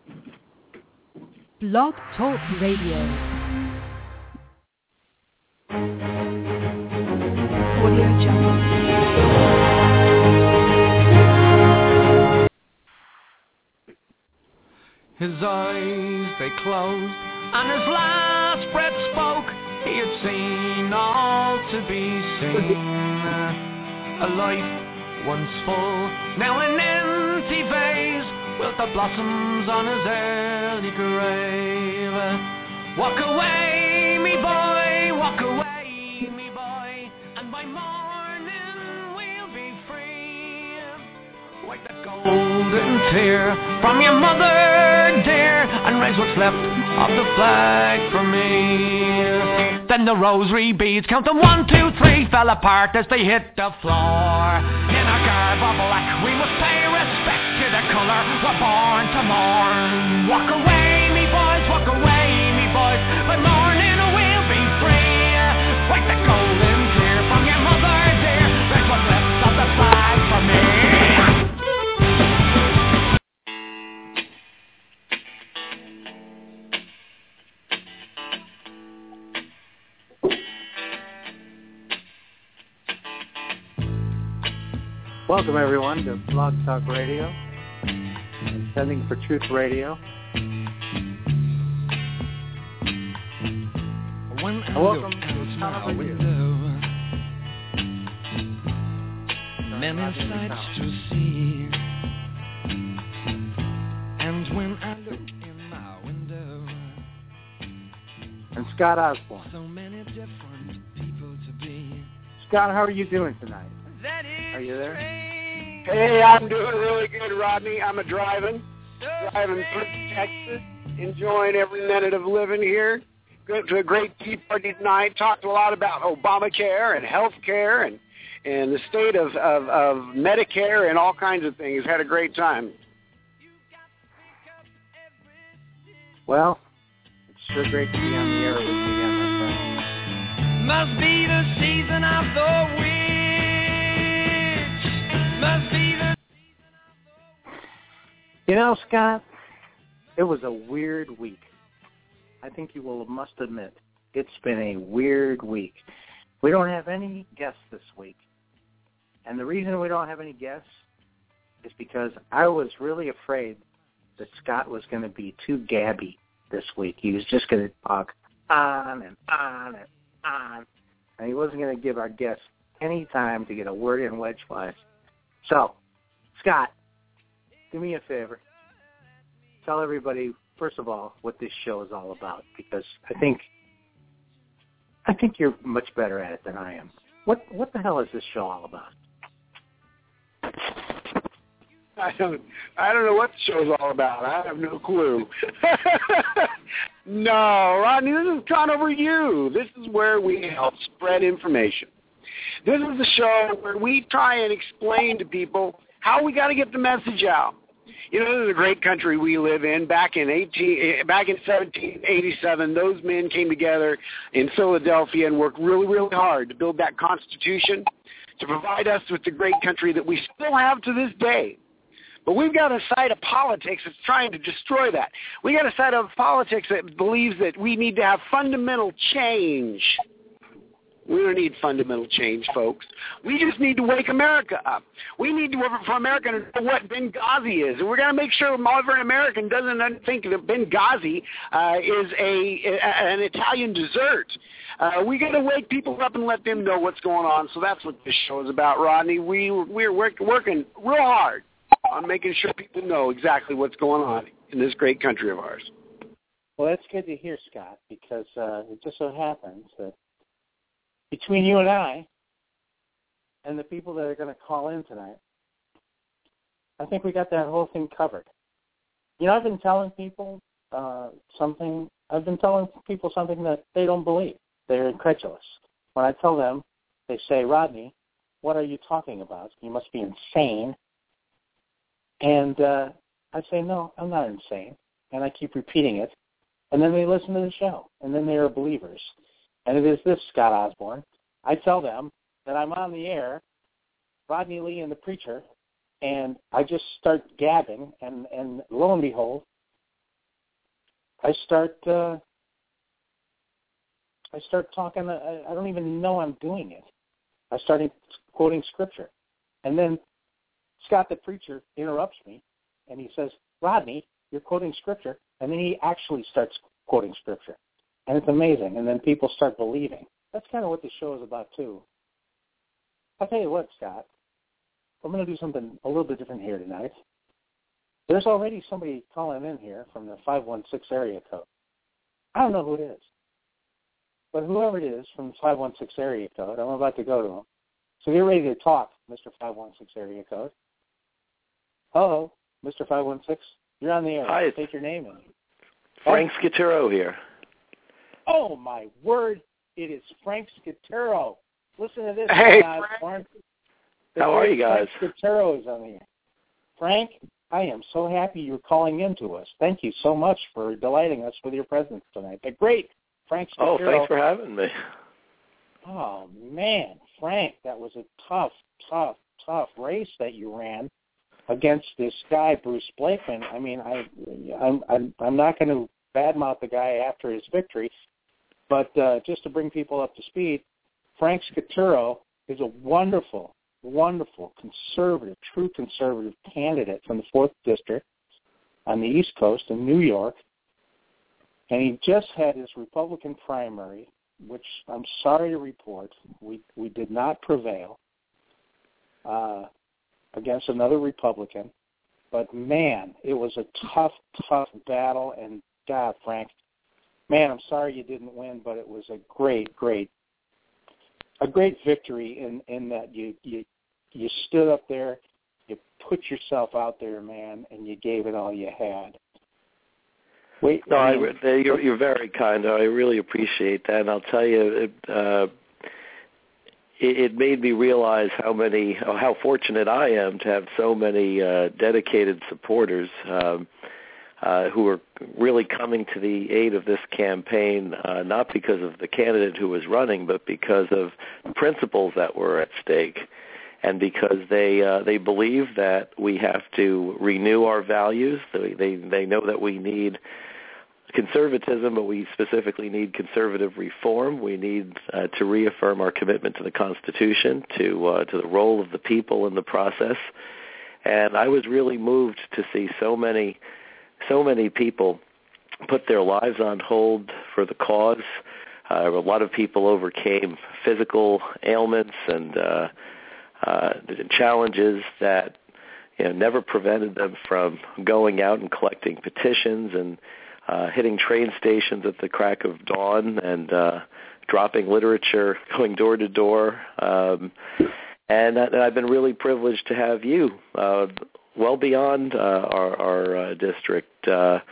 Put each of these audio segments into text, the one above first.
Blog Talk Radio. Audio Jungle. His eyes, they closed, and his last breath spoke. He had seen all to be seen. A life once full, now an empty vase, with the blossoms on his early grave. Walk away, me boy, walk away, me boy, and by morning we'll be free. Wipe that golden tear from your mother dear, and raise what's left of the flag for me. Then the rosary beads, count them 1, 2, 3, fell apart as they hit the floor. In our garb of black, we must pay respect to the colour we're born to mourn. Walk away, me boys, walk away, me boys, by morning we'll be free. Wipe the golden tear from your mother dear, raise what's left of the flag for me. Welcome, everyone, to Blog Talk Radio, sending for Truth Radio. Welcome to my window. Many sights to see, and when I look in my window, And Scott Osborne. so many different people to be. Scott, how are you doing tonight? Are you there? Hey, I'm doing really good, Rodney. I'm driving through Texas, enjoying every minute of living here. Going to a great tea party tonight. Talked a lot about Obamacare and health care and the state of Medicare and all kinds of things. Had a great time. Well, it's sure great to be on the air with you again, my friend. Must be the season of the witch. Must be the You know, Scott, it was a weird week. I think you must admit, it's been a weird week. We don't have any guests this week. And the reason we don't have any guests is because I was really afraid that Scott was going to be too gabby this week. He was just going to talk on and on and on. And he wasn't going to give our guests any time to get a word in wedgewise. So, Scott, do me a favor. Tell everybody, first of all, what this show is all about, because I think you're much better at it than I am. What the hell is this show all about? I don't know what the show's all about. I have no clue. No, Rodney, this is Conover U. This is where we help spread information. This is the show where we try and explain to people how we got to get the message out. You know, this is a great country we live in. Back in 1787, those men came together in Philadelphia and worked really, really hard to build that Constitution, to provide us with the great country that we still have to this day. But we've got a side of politics that's trying to destroy that. We got a side of politics that believes that we need to have fundamental change. We don't need fundamental change, folks. We just need to wake America up. We need to, for America to know what Benghazi is. And we're going to make sure every American doesn't think that Benghazi is an Italian dessert. We got to wake people up and let them know what's going on. So that's what this show is about, Rodney. We're working real hard on making sure people know exactly what's going on in this great country of ours. Well, that's good to hear, Scott, because it just so happens that between you and I and the people that are going to call in tonight, I think we got that whole thing covered. You know, I've been telling people something that they don't believe. They're incredulous. When I tell them, they say, Rodney, what are you talking about? You must be insane. And I say, no, I'm not insane. And I keep repeating it. And then they listen to the show. And then they are believers. And it is this, Scott Osborne. I tell them that I'm on the air, Rodney Lee and the Preacher, and I just start gabbing, and lo and behold, I start talking. I don't even know I'm doing it. I started quoting scripture, and then Scott the preacher interrupts me, and he says, "Rodney, you're quoting scripture," and then he actually starts quoting scripture, and it's amazing. And then people start believing. That's kind of what the show is about too. I'll tell you what, Scott. I'm going to do something a little bit different here tonight. There's already somebody calling in here from the 516 area code. I don't know who it is. But whoever it is from the 516 area code, I'm about to go to him. So get ready to talk, Mr. 516 area code. Hello, Mr. 516. You're on the air. Hi. Take your name in. Frank Scaturo here. Oh, my word. It is Frank Scaturo. Listen to this. Hey, Frank. How are you guys? Frank Scaturo is on the air. Frank, I am so happy you're calling in to us. Thank you so much for delighting us with your presence tonight. The great Frank Scaturo. Oh, thanks for having me. Oh, man, Frank, that was a tough race that you ran against this guy, Bruce Blakeman. I mean, I'm not going to badmouth the guy after his victory, but just to bring people up to speed, Frank Scaturo is a wonderful conservative, true conservative candidate from the 4th District on the East Coast in New York. And he just had his Republican primary, which I'm sorry to report, we did not prevail against another Republican. But, man, it was a tough battle. And, God, Frank, man, I'm sorry you didn't win, but it was a great victory in that you stood up there, you put yourself out there, man, and you gave it all you had. You're very kind. I really appreciate that, and I'll tell you, it made me realize how fortunate I am to have so many dedicated supporters who are really coming to the aid of this campaign, not because of the candidate who was running, but because of the principles that were at stake, and because they believe that we have to renew our values. They know that we need conservatism, but we specifically need conservative reform. We need to reaffirm our commitment to the Constitution, to the role of the people in the process. And I was really moved to see so many people put their lives on hold for the cause. A lot of people overcame physical ailments and challenges that never prevented them from going out and collecting petitions and hitting train stations at the crack of dawn and dropping literature, going door to door. And I've been really privileged to have you, well beyond our district,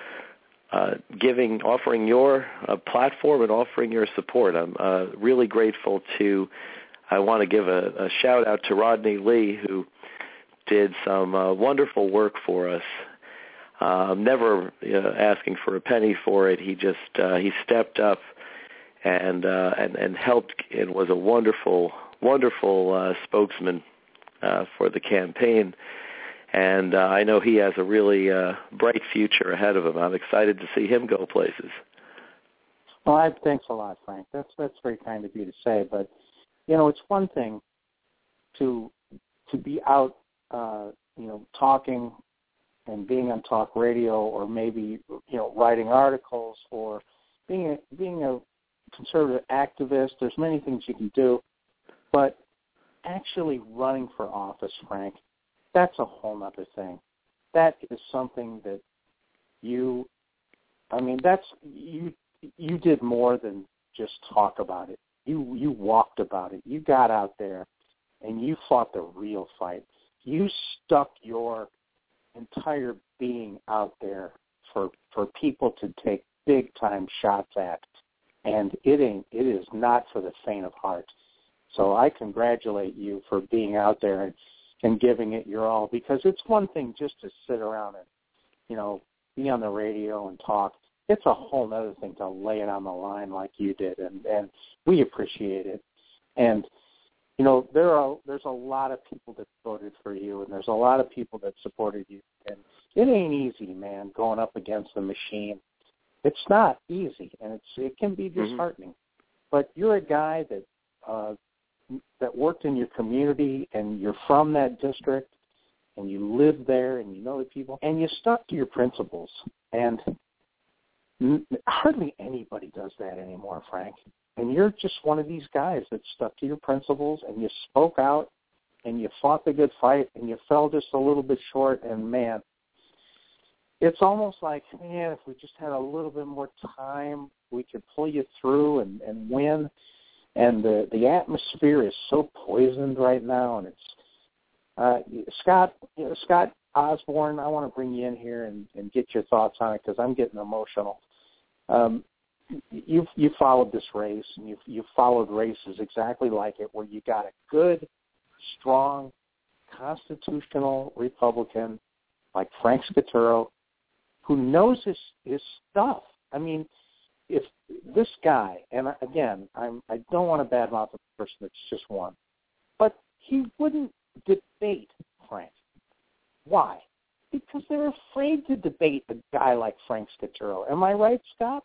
offering your platform and offering your support. I'm really grateful I want to give a shout out to Rodney Lee, who did some wonderful work for us. Never asking for a penny for it. He stepped up and helped and was a wonderful spokesman for the campaign. And I know he has a really bright future ahead of him. I'm excited to see him go places. Well, thanks a lot, Frank. That's very kind of you to say. But it's one thing to be out, talking and being on talk radio, or maybe writing articles, or being a conservative activist. There's many things you can do, but actually running for office, Frank, that's a whole other thing. That is something that you did more than just talk about it. You walked about it. You got out there and you fought the real fight. You stuck your entire being out there for people to take big time shots at, and it is not for the faint of heart. So I congratulate you for being out there and giving it your all, because it's one thing just to sit around and be on the radio and talk. It's a whole other thing to lay it on the line like you did, and we appreciate it. And there's a lot of people that voted for you, and there's a lot of people that supported you. And it ain't easy, man, going up against the machine. It's not easy, and it can be disheartening. But you're a guy that worked in your community, and you're from that district, and you live there, and you know the people, and you stuck to your principles. And hardly anybody does that anymore, Frank. And you're just one of these guys that stuck to your principles, and you spoke out, and you fought the good fight, and you fell just a little bit short, and, man, it's almost like, man, if we just had a little bit more time, we could pull you through and win. And the atmosphere is so poisoned right now, and it's Scott Osborne. I want to bring you in here and get your thoughts on it because I'm getting emotional. You followed this race, and you've followed races exactly like it, where you got a good, strong, constitutional Republican like Frank Scaturo, who knows his stuff. I mean, if this guy, and again, I don't want to badmouth a person that's just won, but he wouldn't debate Frank. Why? Because they're afraid to debate a guy like Frank Scaturo. Am I right, Scott?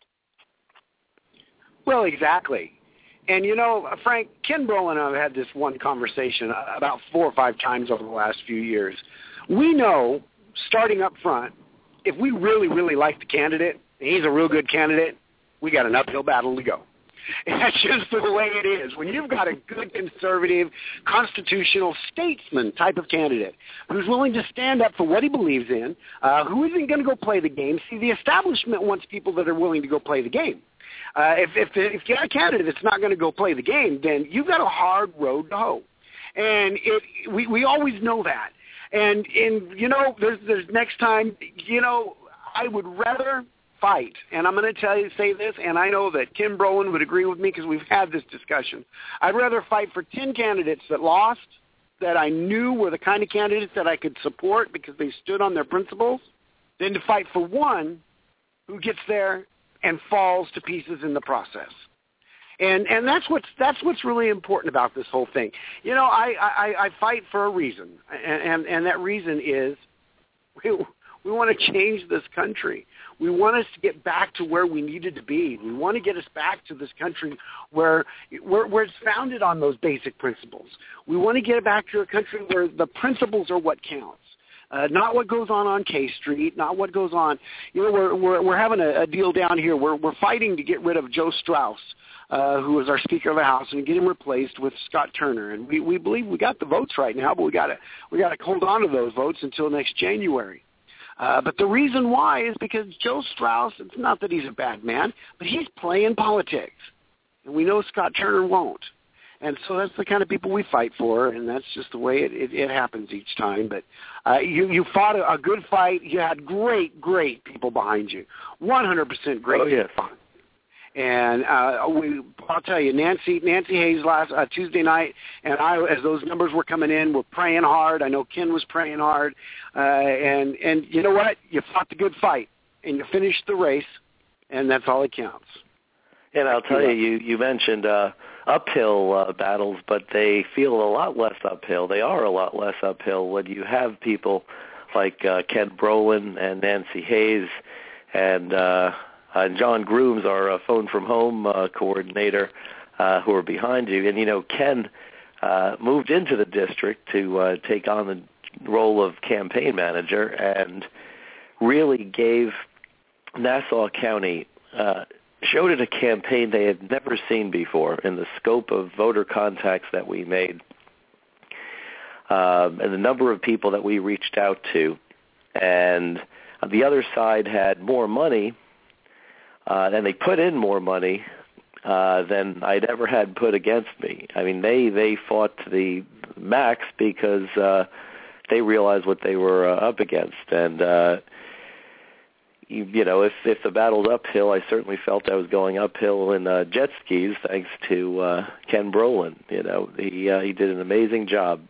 Well, exactly. And, you know, Frank, Ken Brolin and I have had this one conversation about 4 or 5 times over the last few years. We know, starting up front, if we really, really like the candidate, and he's a real good candidate, we got an uphill battle to go. And that's just the way it is. When you've got a good conservative, constitutional statesman type of candidate who's willing to stand up for what he believes in, who isn't going to go play the game. See, the establishment wants people that are willing to go play the game. If you have a candidate that's not going to go play the game, then you've got a hard road to hoe. And we always know that. And you know, there's next time, you know, I would rather fight, and I'm going to say this, and I know that Kim Brolin would agree with me because we've had this discussion. I'd rather fight for 10 candidates that lost, that I knew were the kind of candidates that I could support because they stood on their principles, than to fight for one who gets there and falls to pieces in the process. And that's what's really important about this whole thing. You know, I fight for a reason, and that reason is we want to change this country. We want us to get back to where we needed to be. We want to get us back to this country where it's founded on those basic principles. We want to get it back to a country where the principles are what counts. Not what goes on K Street, not what goes on. You know, we're having a deal down here. We're fighting to get rid of Joe Strauss, who is our Speaker of the House, and get him replaced with Scott Turner. And we believe we got the votes right now, but we got to hold on to those votes until next January. But the reason why is because Joe Strauss, it's not that he's a bad man, but he's playing politics. And we know Scott Turner won't. And so that's the kind of people we fight for, and that's just the way it happens each time. But you fought a good fight. You had great people behind you, 100% great. Oh, yes. And I'll tell you, Nancy Hayes last Tuesday night, and I, as those numbers were coming in, were praying hard. I know Ken was praying hard, and you know what? You fought the good fight, and you finished the race, and that's all that counts. And I'll tell you mentioned uphill battles, but they feel a lot less uphill. They are a lot less uphill when you have people like Ken Brolin and Nancy Hayes and John Grooms, our phone from home coordinator, who are behind you. And, you know, Ken moved into the district to take on the role of campaign manager and really gave Nassau County, showed it a campaign they had never seen before in the scope of voter contacts that we made and the number of people that we reached out to. And the other side had more money, and they put in more money than I'd ever had put against me. I mean, they fought to the max because they realized what they were up against. And you know, if the battle's uphill, I certainly felt I was going uphill in jet skis, thanks to Ken Brolin. You know, he did an amazing job.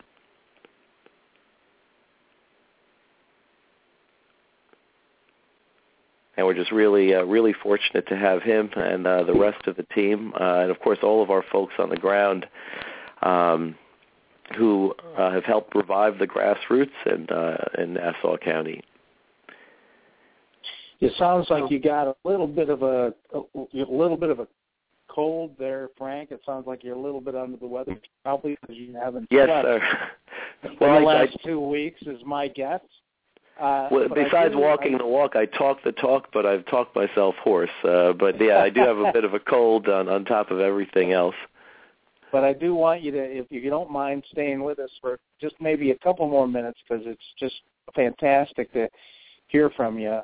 And we're just really fortunate to have him and the rest of the team, and of course all of our folks on the ground who have helped revive the grassroots in Nassau County. It sounds like you got a little bit of a cold there, Frank. It sounds like you're a little bit under the weather, probably because you haven't Yes, slept sir. in the last 2 weeks, is my guess. Well, besides walking the walk, I talk the talk, but I've talked myself hoarse. But yeah, I do have a bit of a cold on top of everything else. But I do want you to, if you don't mind, staying with us for just maybe a couple more minutes, because it's just fantastic to hear from you.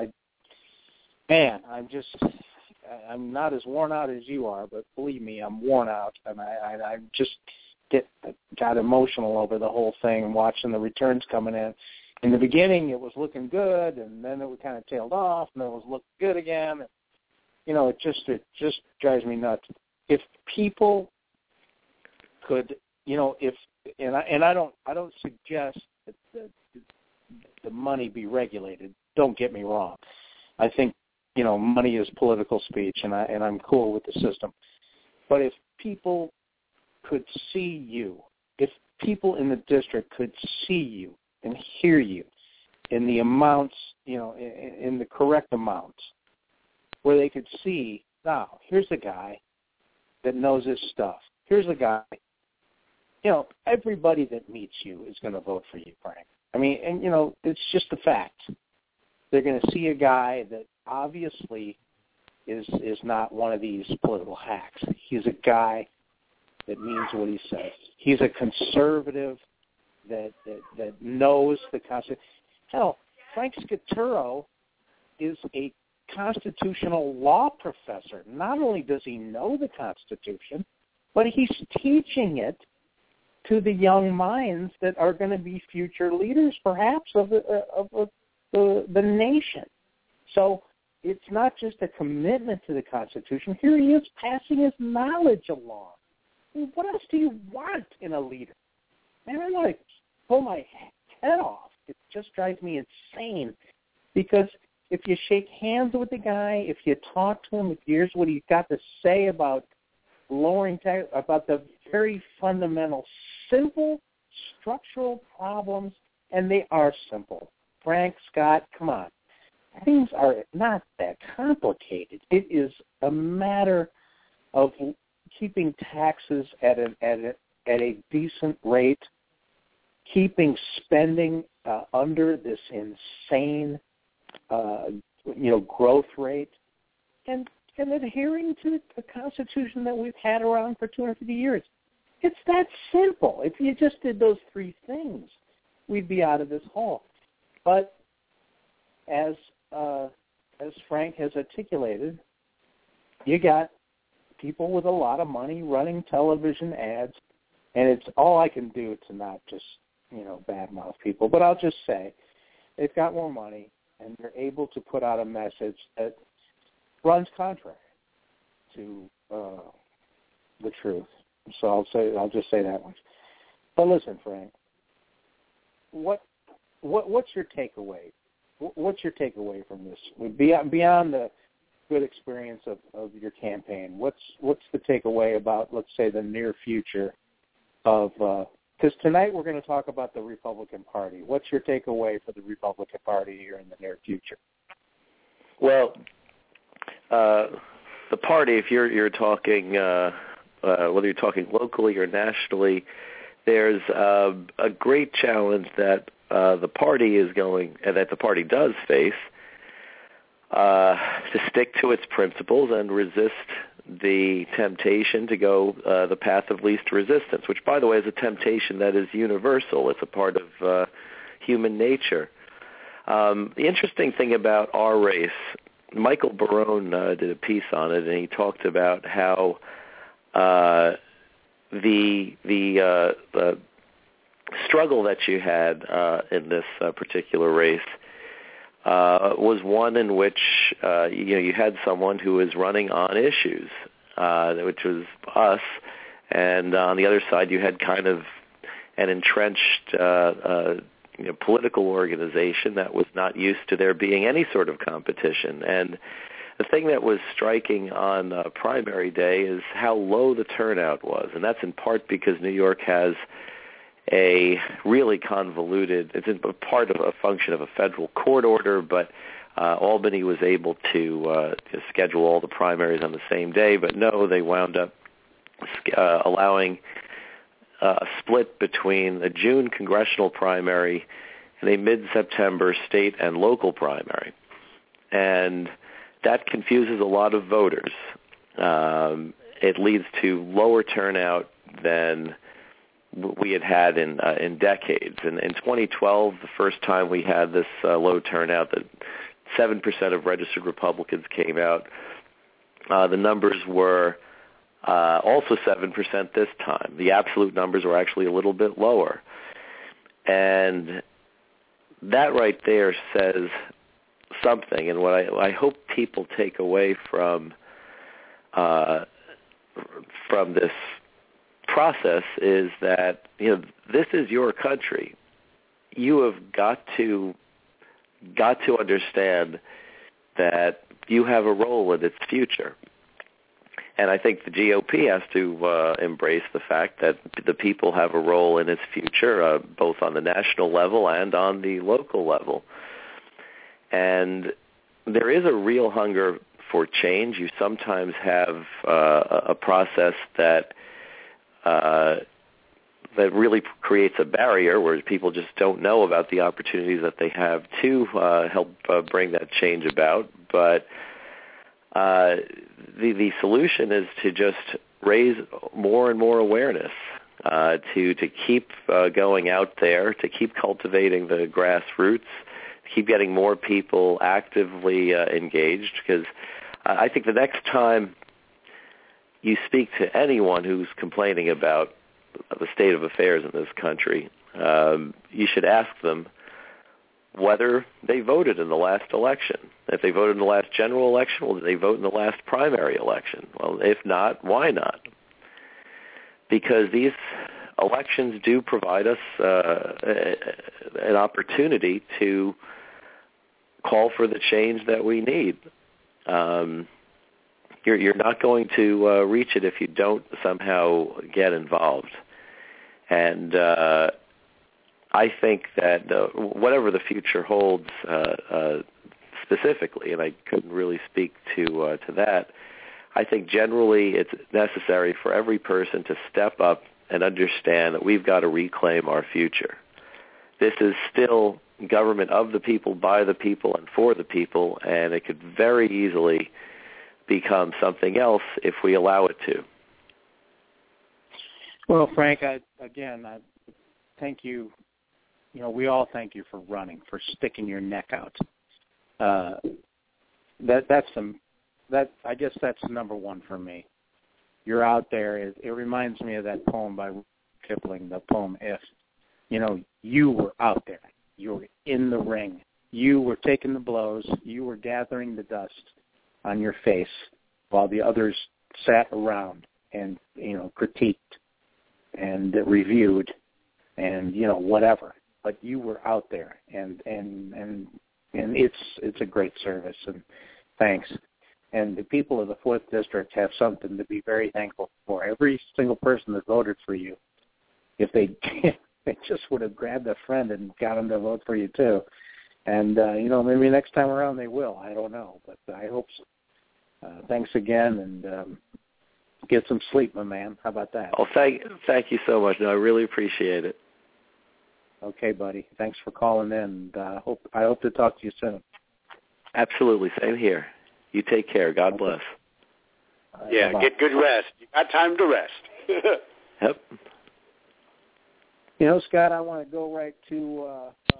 I'm not as worn out as you are, but believe me, I'm worn out, and I just got emotional over the whole thing, watching the returns coming in. In the beginning, it was looking good, and then it kind of tailed off, and then it was looking good again. And, it just drives me nuts. If people could, I don't suggest that the money be regulated. Don't get me wrong. I think money is political speech, and I'm cool with the system. But if people could see you, if people in the district could see you and hear you in the amounts, in the correct amounts, where they could see, now, here's a guy that knows his stuff. Here's a guy, everybody that meets you is going to vote for you, Frank. I mean, and, it's just a fact. They're going to see a guy that obviously is not one of these political hacks. He's a guy that means what he says. He's a conservative that knows the Constitution. Hell, Frank Scaturo is a constitutional law professor. Not only does he know the Constitution, but he's teaching it to the young minds that are going to be future leaders, perhaps, of the nation. So it's not just a commitment to the Constitution. Here he is passing his knowledge along. I mean, what else do you want in a leader? Man, I want to pull my head off. It just drives me insane, because if you shake hands with the guy, if you talk to him, if you hear what he's got to say about lowering tax, about the very fundamental, simple, structural problems, and they are simple. Frank, Scott, come on. Things are not that complicated. It is a matter of keeping taxes at a decent rate, keeping spending under this insane, growth rate, and adhering to the Constitution that we've had around for 250 years. It's that simple. If you just did those three things, we'd be out of this hole. But as Frank has articulated, you got people with a lot of money running television ads, and it's all I can do to not just, badmouth people. But I'll just say they've got more money, and they're able to put out a message that runs contrary to the truth. So I'll just say that much. But listen, Frank, what's your takeaway? What's your takeaway from this? Beyond the good experience of your campaign, what's the takeaway about, let's say, the near future of? Because tonight we're going to talk about the Republican Party. What's your takeaway for the Republican Party here in the near future? Well, the party, if you're talking, whether you're talking locally or nationally, there's a great challenge that the party is going, and that the party does face, to stick to its principles and resist the temptation to go the path of least resistance, which, by the way, is a temptation that is universal. It's a part of human nature. The interesting thing about our race, Michael Barone did a piece on it, and he talked about how the struggle that you had in this particular race was one in which you had someone who was running on issues, which was us, and on the other side you had kind of an entrenched political organization that was not used to there being any sort of competition. And the thing that was striking on primary day is how low the turnout was, and that's in part because New York has a really convoluted, it's part of a function of a federal court order, but Albany was able to schedule all the primaries on the same day, but no, they wound up allowing a split between a June congressional primary and a mid-September state and local primary. And that confuses a lot of voters. It leads to lower turnout than we had in decades. And in 2012, the first time we had this low turnout, that 7% of registered Republicans came out. The numbers were also 7% this time. The absolute numbers were actually a little bit lower. And that right there says something. And what I hope people take away from this process is that, this is your country. You have got to understand that you have a role in its future. And I think the GOP has to embrace the fact that the people have a role in its future, both on the national level and on the local level. And there is a real hunger for change. You sometimes have a process that really creates a barrier where people just don't know about the opportunities that they have to help bring that change about. But the solution is to just raise more and more awareness, to keep going out there, to keep cultivating the grassroots, keep getting more people actively engaged, because I think the next time you speak to anyone who's complaining about the state of affairs in this country, you should ask them whether they voted in the last election. If they voted in the last general election, well, did they vote in the last primary election? Well, if not, why not? Because these elections do provide us an opportunity to call for the change that we need. You're not going to reach it if you don't somehow get involved. And I think that whatever the future holds specifically, and I couldn't really speak to that, I think generally it's necessary for every person to step up and understand that we've got to reclaim our future. This is still government of the people, by the people, and for the people, and it could very easily become something else if we allow it to. Well, Frank, I thank you. We all thank you for running, for sticking your neck out. I guess that's number one for me. You're out there. It reminds me of that poem by Kipling, the poem If. You were out there. You were in the ring. You were taking the blows. You were gathering the dust on your face while the others sat around and, critiqued and reviewed and, whatever. But you were out there, and it's a great service, and thanks. And the people of the 4th District have something to be very thankful for. Every single person that voted for you, if they just would have grabbed a friend and got them to vote for you too. And, maybe next time around they will. I don't know, but I hope so. Thanks again, and get some sleep, my man. How about that? Oh, thank you so much. No, I really appreciate it. Okay, buddy. Thanks for calling in. I hope to talk to you soon. Absolutely. Same here. You take care. God bless. Yeah, bye-bye. Get good rest. You got time to rest. Yep. Scott, I want to go right to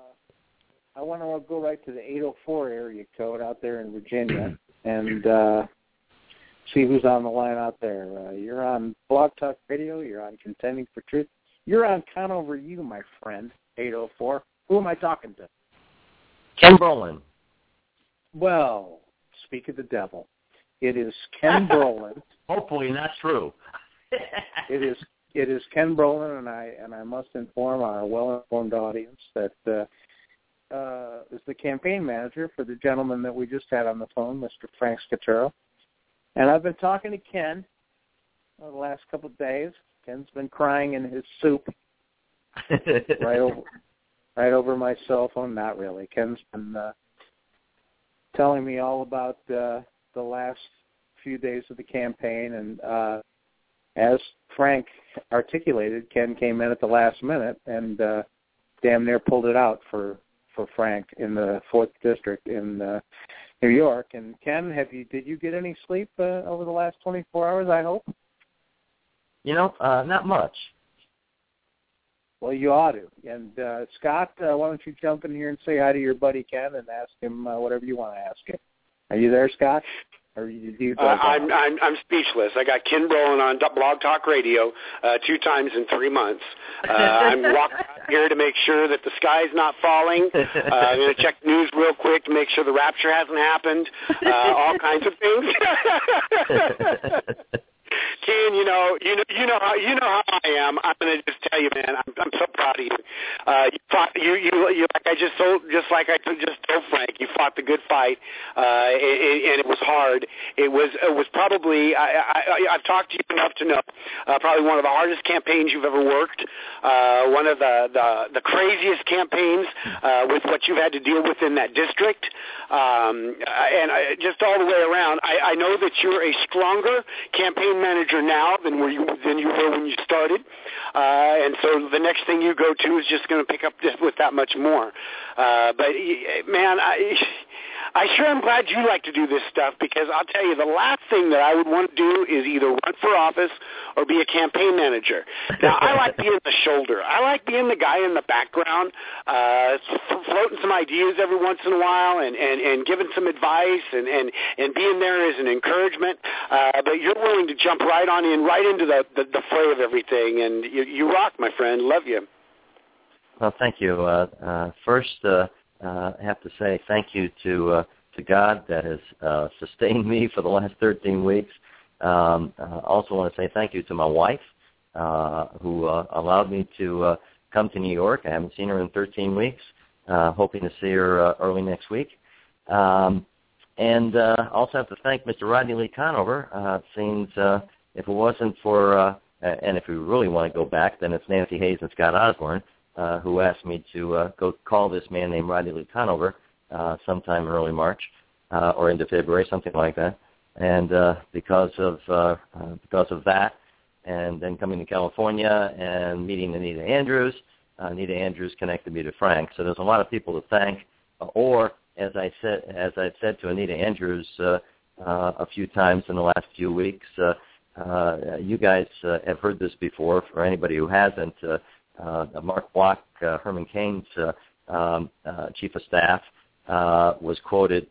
the 804 area code out there in Virginia and see who's on the line out there. You're on Blog Talk Radio. You're on Contending for Truth. You're on Conover U, my friend, 804. Who am I talking to? Ken Brolin. Well, speak of the devil. It is Ken Brolin. Hopefully not true. It is Ken Brolin, and I must inform our well-informed audience that is the campaign manager for the gentleman that we just had on the phone, Mr. Frank Scaturo. And I've been talking to Ken the last couple of days. Ken's been crying in his soup right over my cell phone. Not really. Ken's been telling me all about the last few days of the campaign, and as Frank articulated, Ken came in at the last minute and damn near pulled it out for Frank in the 4th District in New York. And Ken, did you get any sleep over the last 24 hours, I hope? Not much. Well, you ought to. And Scott, why don't you jump in here and say hi to your buddy Ken and ask him whatever you want to ask him. Are you there, Scott? I'm speechless. I got Ken Brolin on Blog Talk Radio 2 times in 3 months. I'm walking out here to make sure that the sky's not falling. I'm going to check the news real quick to make sure the rapture hasn't happened. All kinds of things. Ken, you know how I am. I'm going to just tell you, man. I'm so proud of you. You like I just told Frank. You fought the good fight, and it was hard. It was probably I've talked to you enough to know probably one of the hardest campaigns you've ever worked. One of the craziest campaigns with what you've had to deal with in that district, and just all the way around. I know that you're a stronger campaign manager now than you were when you started, and so the next thing you go to is just going to pick up just with that much more. But man, I sure am glad you like to do this stuff, because I'll tell you, the last thing that I would want to do is either run for office or be a campaign manager. Now, I like being the shoulder. I like being the guy in the background, floating some ideas every once in a while and giving some advice and being there as an encouragement. But you're willing to jump right on in, right into the fray of everything, and you rock, my friend. Love you. Well, thank you. First, I have to say thank you to God that has sustained me for the last 13 weeks. Also want to say thank you to my wife, who allowed me to come to New York. I haven't seen her in 13 weeks. Hoping to see her early next week. And also have to thank Mr. Rodney Lee Conover. Seems if it wasn't for, and if we really want to go back, then it's Nancy Hayes and Scott Osborne, who asked me to go call this man named Rodney Lee Conover sometime in early March or into February, something like that. And because of that, and then coming to California and meeting Anita Andrews connected me to Frank. So there's a lot of people to thank. Or as I've said to Anita Andrews a few times in the last few weeks, you guys have heard this before. For anybody who hasn't, Mark Block, Herman Cain's chief of staff, was quoted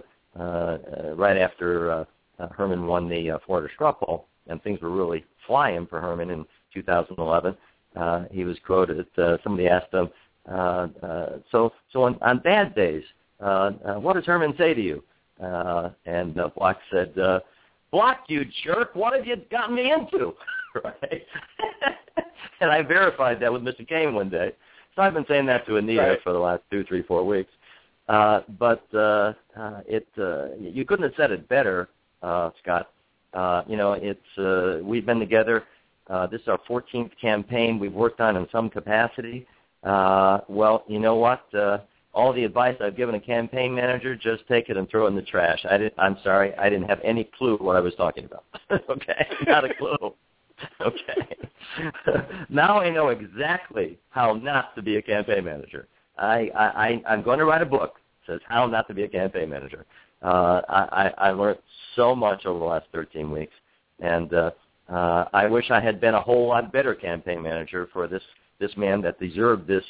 right after Herman won the Florida Straw Poll, and things were really flying for Herman in 2011. He was quoted. Somebody asked him, "So on bad days, what does Herman say to you?" And Block said, "Block, you jerk! What have you gotten me into?" Right? And I verified that with Mr. Cain one day. So I've been saying that to Anita for the last 2, 3, 4 weeks. But you couldn't have said it better, Scott. We've been together. This is our 14th campaign we've worked on in some capacity. Well, you know what? All the advice I've given a campaign manager, just take it and throw it in the trash. I'm sorry, I didn't have any clue what I was talking about. Okay, not a clue. Okay. Now I know exactly how not to be a campaign manager. I'm going to write a book that says how not to be a campaign manager. I learned so much over the last 13 weeks, and I wish I had been a whole lot better campaign manager for this man that deserved this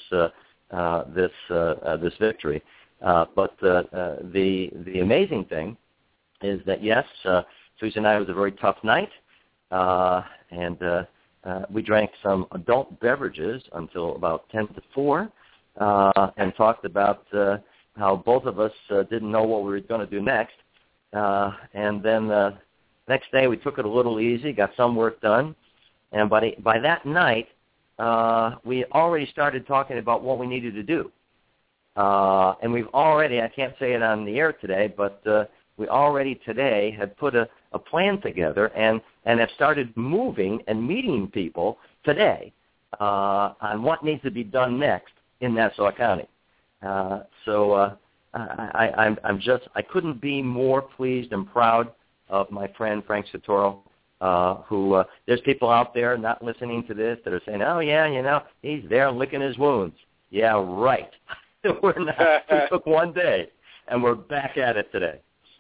victory. But the amazing thing is that, yes, Tuesday night was a very tough night, and we drank some adult beverages until about 10 to 4 and talked about how both of us didn't know what we were going to do next. And then next day we took it a little easy, got some work done, and by that night we already started talking about what we needed to do. And we've already, I can't say it on the air today, but we already today had put a plan together and have started moving and meeting people today on what needs to be done next in Nassau County. So I couldn't be more pleased and proud of my friend Frank Santoro. Who there's people out there not listening to this that are saying, oh yeah, he's there licking his wounds. Yeah, right. We're not. It took one day, and we're back at it today.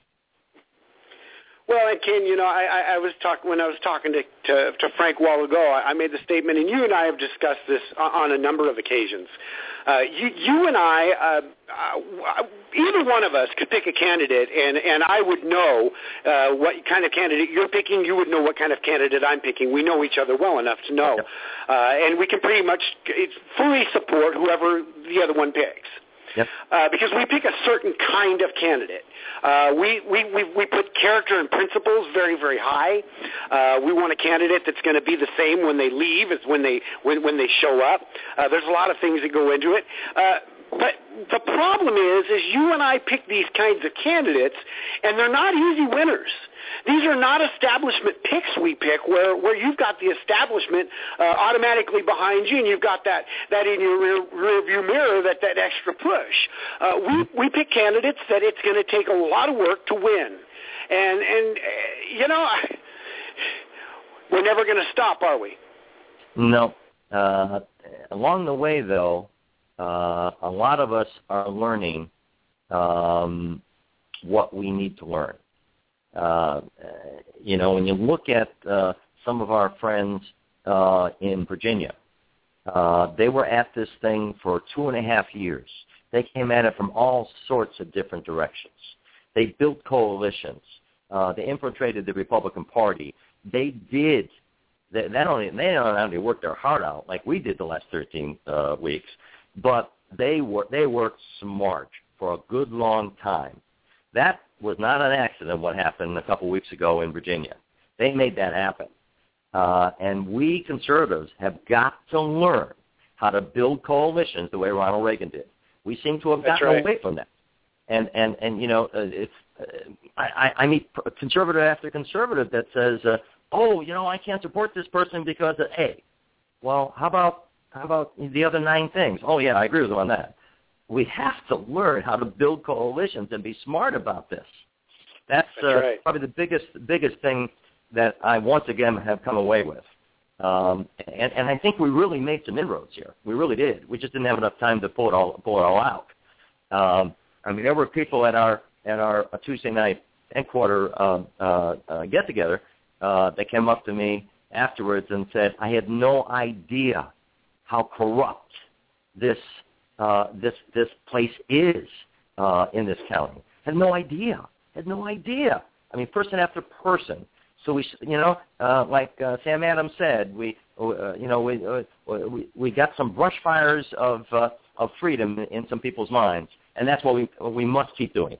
Well, and Ken, I was talking when I was talking to Frank a while ago. I made the statement, and you and I have discussed this on a number of occasions. You and I, either one of us could pick a candidate, and I would know what kind of candidate you're picking. You would know what kind of candidate I'm picking. We know each other well enough to know, and we can pretty much fully support whoever the other one picks. Yep. Because we pick a certain kind of candidate. We put character and principles very, very high. We want a candidate that's going to be the same when they leave as when they show up. There's a lot of things that go into it. But the problem is you and I pick these kinds of candidates, and they're not easy winners. These are not establishment picks we pick where you've got the establishment automatically behind you, and you've got that in your rear view mirror, that extra push. We pick candidates that it's going to take a lot of work to win. And we're never going to stop, are we? No. Along the way, though, a lot of us are learning what we need to learn. When you look at some of our friends in Virginia, they were at this thing for 2.5 years. They came at it from all sorts of different directions. They built coalitions. They infiltrated the Republican Party. They not only worked their heart out like we did the last 13 weeks, but they worked smart for a good long time. That was not an accident what happened a couple weeks ago in Virginia. They made that happen. And we conservatives have got to learn how to build coalitions the way Ronald Reagan did. We seem to have gotten away from that. And I meet conservative after conservative that says, I can't support this person because of A. Well, how about the other 9 things? Oh, yeah, I agree with them on that. We have to learn how to build coalitions and be smart about this. That's right. Probably the biggest thing that I once again have come away with. And I think we really made some inroads here. We really did. We just didn't have enough time to pull it all out. There were people at our Tuesday night headquarter get together that came up to me afterwards and said, I had no idea how corrupt this place is in this county. Had no idea. Person after person. So like Sam Adams said, we got some brush fires of freedom in some people's minds, and that's what we must keep doing.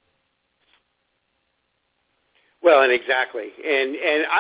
Well, and exactly, and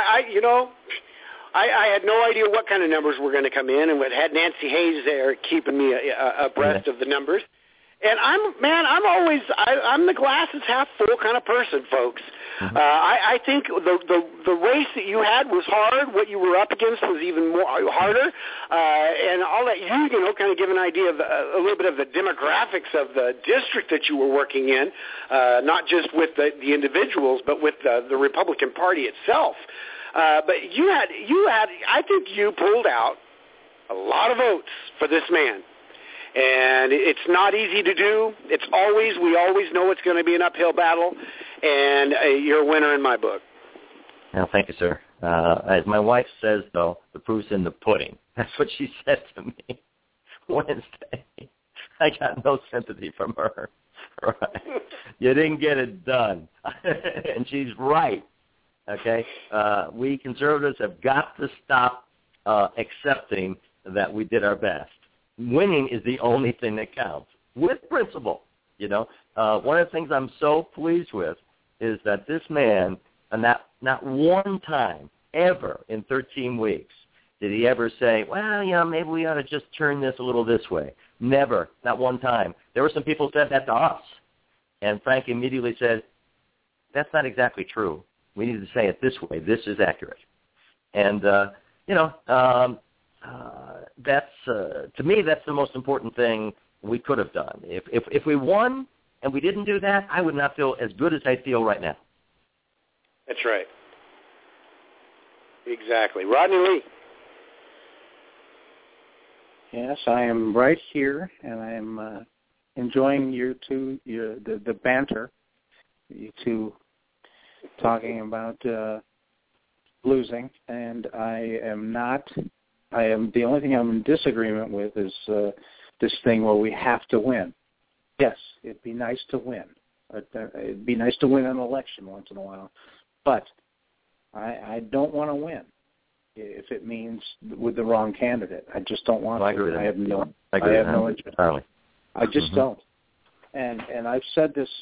I had no idea what kind of numbers were going to come in, and we had Nancy Hayes there keeping me abreast of the numbers. And I'm the glass is half full kind of person, folks. Mm-hmm. I think the race that you had was hard. What you were up against was even more harder. And I'll let you kind of give an idea of a little bit of the demographics of the district that you were working in, not just with the individuals, but with the Republican Party itself. But you had, I think you pulled out a lot of votes for this man. And it's not easy to do. We always know it's going to be an uphill battle, and you're a winner in my book. Well, thank you, sir. As my wife says, though, the proof's in the pudding. That's what she said to me Wednesday. I got no sympathy from her. Right. You didn't get it done. And she's right. Okay? We conservatives have got to stop accepting that we did our best. Winning is the only thing that counts, with principle. One of the things I'm so pleased with is that this man, not one time ever in 13 weeks did he ever say, well, maybe we ought to just turn this a little this way. Never, not one time. There were some people who said that to us, and Frank immediately said, that's not exactly true. We need to say it this way. This is accurate. And, that's to me, that's the most important thing we could have done. If we won, and we didn't do that, I would not feel as good as I feel right now. That's right. Exactly. Rodney Lee. Yes, I am right here, and I am enjoying the banter, you two talking about losing, and the only thing I'm in disagreement with is this thing where we have to win. Yes, it'd be nice to win. It'd be nice to win an election once in a while, but I don't want to win if it means with the wrong candidate. I just don't want to. I agree with that. I have no interest. Entirely. I just don't. And I've said this,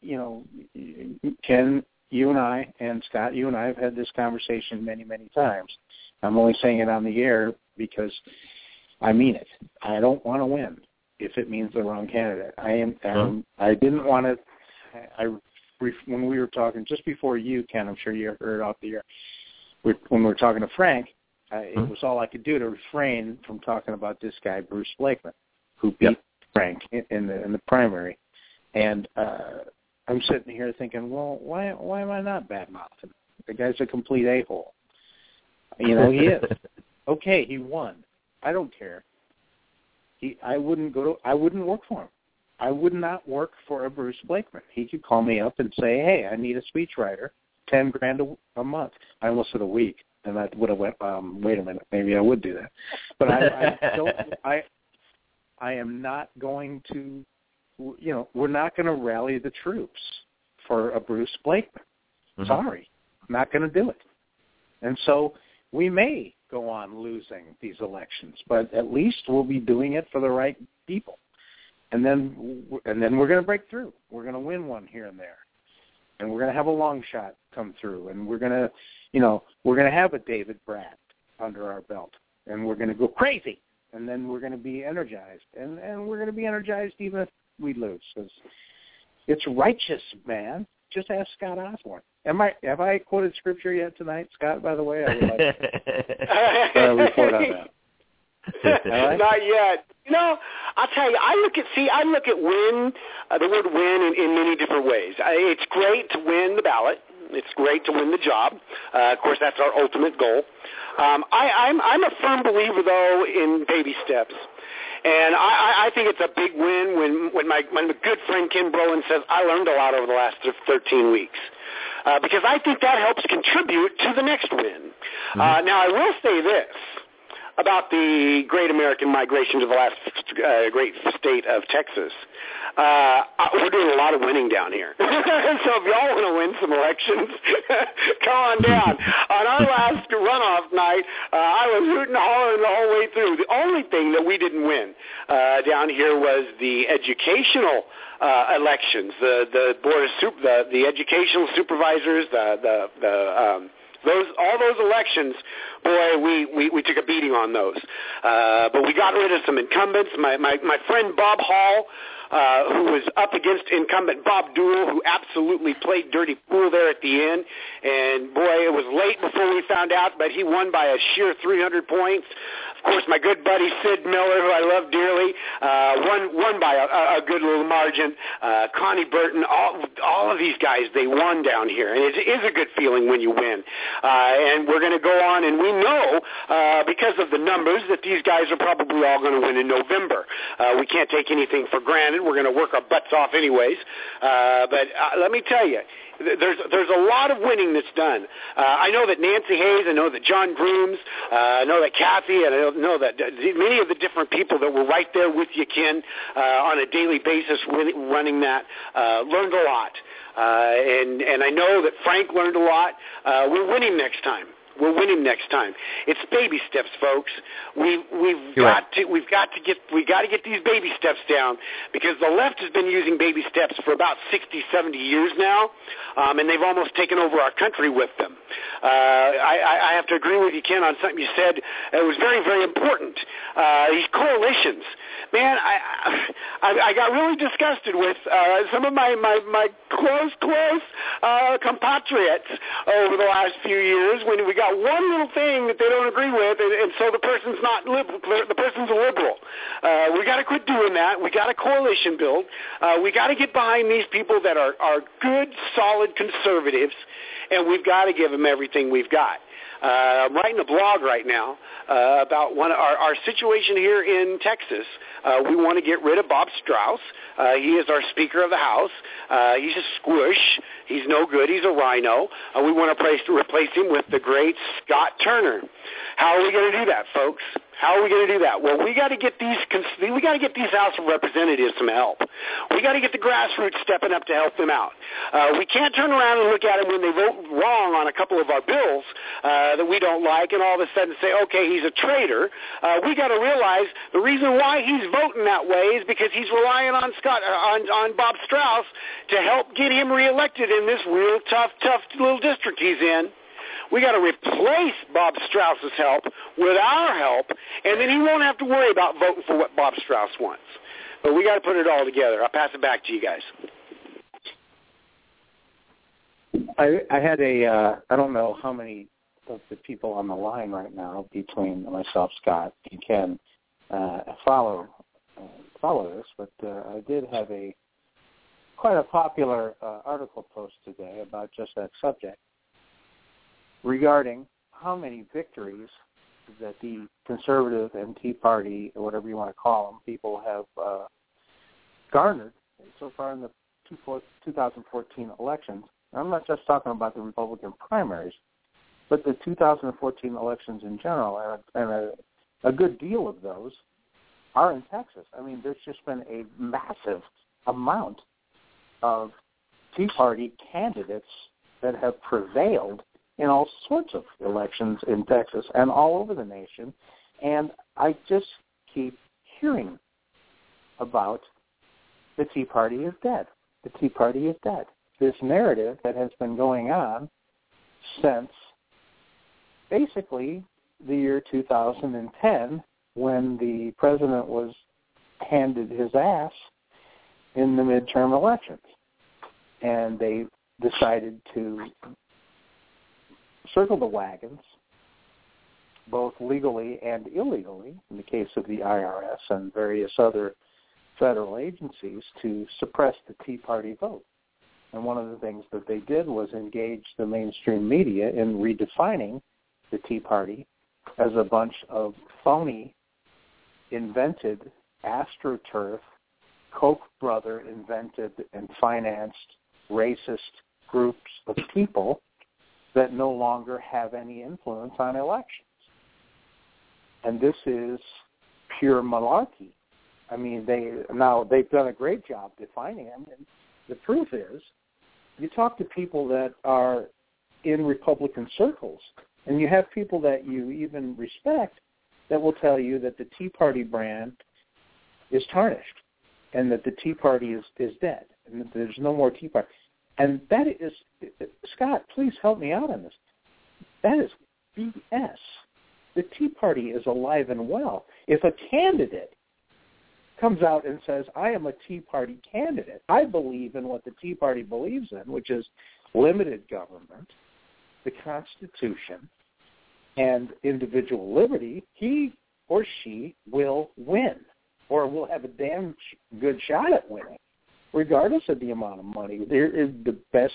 Ken, you and I, and Scott, you and I have had this conversation many, many times. I'm only saying it on the air because I mean it. I don't want to win if it means the wrong candidate. I didn't want to. When we were talking just before you, Ken, I'm sure you heard off the air. When we were talking to Frank, it was all I could do to refrain from talking about this guy, Bruce Blakeman, who beat Frank in the primary. And I'm sitting here thinking, well, why am I not bad-mouthing? The guy's a complete a-hole. He is. Okay, he won. I don't care. I wouldn't work for him. I would not work for a Bruce Blakeman. He could call me up and say, hey, I need a speechwriter, $10,000 a month. I almost said a week, and I would have went, wait a minute, maybe I would do that. But I am not going to, we're not going to rally the troops for a Bruce Blakeman. Mm-hmm. Sorry, I'm not going to do it. And so we may go on losing these elections, but at least we'll be doing it for the right people. And then we're going to break through. We're going to win one here and there. And we're going to have a long shot come through. And we're going to have a David Bratt under our belt. And we're going to go crazy. And then we're going to be energized. And we're going to be energized even if we lose. It's righteous, man. Just ask Scott Osborne. Have I quoted scripture yet tonight, Scott, by the way? I would like to report on that. Right? Not yet. I'll tell you, I look at win, the word win in many different ways. It's great to win the ballot. It's great to win the job. Of course, that's our ultimate goal. I'm a firm believer, though, in baby steps. And I think it's a big win when my good friend Ken Brolin says, I learned a lot over the last 13 weeks. Because I think that helps contribute to the next win. Mm-hmm. Now, I will say this about the great American migration to the last great state of Texas. We're doing a lot of winning down here. So if y'all want to win some elections, come on down. On our last runoff night, I was hooting and hollering the whole way through. The only thing that we didn't win down here was the educational elections, the board of the educational supervisors, all those elections, boy, we took a beating on those. But we got rid of some incumbents. My friend Bob Hall, who was up against incumbent Bob Dewell, who absolutely played dirty pool there at the end. And, boy, it was late before we found out, but he won by a sheer 300 points. Of course, my good buddy Sid Miller, who I love dearly, won by a good little margin. Connie Burton, all of these guys, they won down here. And it is a good feeling when you win. And we're going to go on, and we know, because of the numbers, that these guys are probably all going to win in November. We can't take anything for granted. We're going to work our butts off anyways. But let me tell you, there's a lot of winning that's done. I know that Nancy Hayes, I know that John Grooms, I know that Kathy, and I know that many of the different people that were right there with you, Ken, on a daily basis running that, learned a lot. And I know that Frank learned a lot. We're winning next time. We're winning next time. It's baby steps, folks. We've got to get these baby steps down, because the left has been using baby steps for about 60, 70 years now, and they've almost taken over our country with them. I have to agree with you, Ken, on something you said. It was very, very important. These coalitions. Man, I got really disgusted with some of my close compatriots over the last few years when we got one little thing that they don't agree with, and so the person's not the person's a liberal. We got to quit doing that. We got a coalition build. We got to get behind these people that are good, solid conservatives, and we've got to give them everything we've got. I'm writing a blog right now about our situation here in Texas. We want to get rid of Bob Strauss. He is our Speaker of the House. He's a squish. He's no good. He's a rhino. We want to replace him with the great Scott Turner. How are we going to do that, folks? How are we going to do that? Well, we got to get these House of Representatives some help. We got to get the grassroots stepping up to help them out. We can't turn around and look at them when they vote wrong on a couple of our bills that we don't like, and all of a sudden say, okay, he's a traitor. We got to realize the reason why he's voting that way is because he's relying on Bob Strauss to help get him reelected in this real tough little district he's in. We got to replace Bob Strauss's help with our help, and then he won't have to worry about voting for what Bob Strauss wants. But we got to put it all together. I'll pass it back to you guys. I had I don't know how many of the people on the line right now between myself, Scott, and Ken follow this, but I did have quite a popular article post today about just that subject, regarding how many victories that the conservative and Tea Party, or whatever you want to call them, people have garnered so far in the 2014 elections. I'm not just talking about the Republican primaries, but the 2014 elections in general, and a good deal of those are in Texas. I mean, there's just been a massive amount of Tea Party candidates that have prevailed in all sorts of elections in Texas and all over the nation. And I just keep hearing about the Tea Party is dead. The Tea Party is dead. This narrative that has been going on since basically the year 2010, when the president was handed his ass in the midterm elections. And they decided to circle the wagons, both legally and illegally, in the case of the IRS and various other federal agencies, to suppress the Tea Party vote. And one of the things that they did was engage the mainstream media in redefining the Tea Party as a bunch of phony, invented, AstroTurf, Koch brother invented and financed racist groups of people that no longer have any influence on elections. And this is pure malarkey. I mean, they've done a great job defining them. And the truth is, you talk to people that are in Republican circles, and you have people that you even respect that will tell you that the Tea Party brand is tarnished and that the Tea Party is dead and that there's no more Tea Party. And that is, Scott, please help me out on this. That is BS. The Tea Party is alive and well. If a candidate comes out and says, I am a Tea Party candidate, I believe in what the Tea Party believes in, which is limited government, the Constitution, and individual liberty, he or she will win, or will have a damn good shot at winning, regardless of the amount of money. There is the best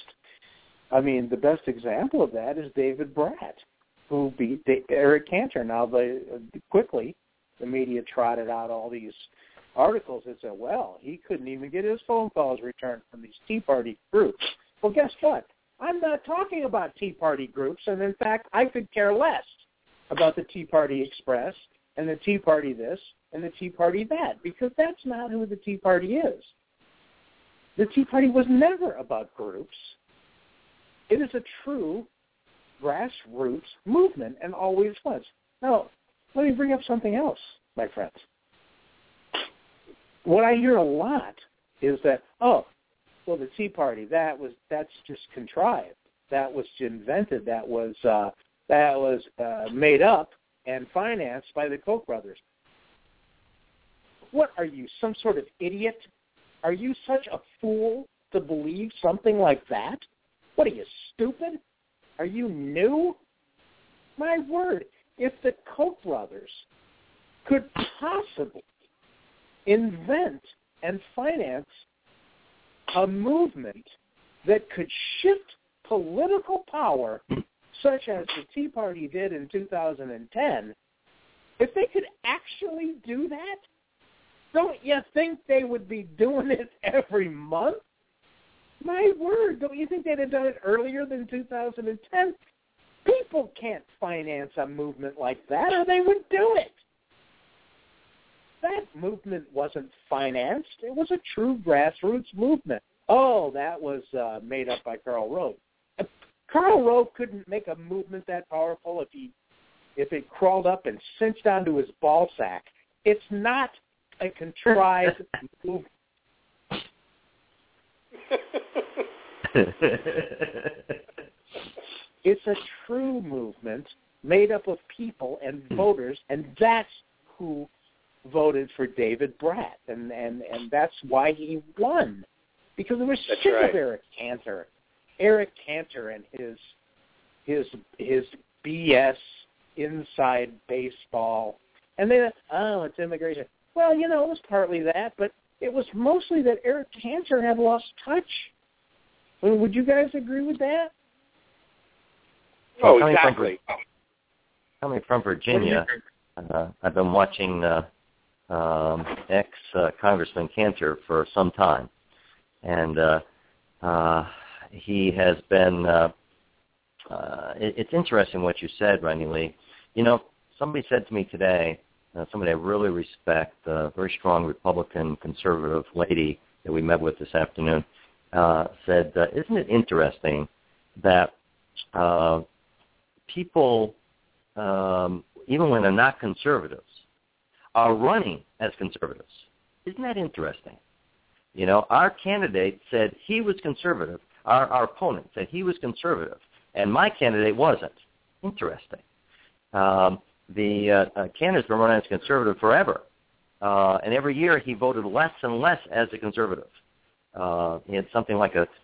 example of that is David Brat, who beat Eric Cantor. Now, quickly, the media trotted out all these articles that said, well, he couldn't even get his phone calls returned from these Tea Party groups. Well, guess what? I'm not talking about Tea Party groups, and in fact, I could care less about the Tea Party Express and the Tea Party this and the Tea Party that, because that's not who the Tea Party is. The Tea Party was never about groups. It is a true grassroots movement and always was. Now, let me bring up something else, my friends. What I hear a lot is that, oh, well, the Tea Party, that's just contrived. that was invented, that was made up and financed by the Koch brothers. What are you, some sort of idiot? Are you such a fool to believe something like that? What are you, stupid? Are you new? My word, if the Koch brothers could possibly invent and finance a movement that could shift political power such as the Tea Party did in 2010, if they could actually do that, don't you think they would be doing it every month? My word, don't you think they'd have done it earlier than 2010? People can't finance a movement like that, or they would do it. That movement wasn't financed. It was a true grassroots movement. Oh, that was made up by Karl Rove. Karl Rove couldn't make a movement that powerful if it crawled up and cinched onto his ball sack. It's not a contrived movement. It's a true movement made up of people and voters, and that's who voted for David Brat, and that's why he won, because they were sick of Eric Cantor. Eric Cantor and his BS inside baseball, and then it's immigration. Well, it was partly that, but it was mostly that Eric Cantor had lost touch. I mean, would you guys agree with that? Oh, exactly. Coming from Virginia, I've been watching ex-Congressman Cantor for some time, and he has been, it's interesting what you said, Ronnie Lee. Somebody said to me today, somebody I really respect, a very strong Republican conservative lady that we met with this afternoon, said, isn't it interesting that people, even when they're not conservatives, are running as conservatives? Isn't that interesting? Our candidate said he was conservative. Our opponent said he was conservative, and my candidate wasn't. Interesting. The candidate's been running as conservative forever, and every year he voted less and less as a conservative. He had something like a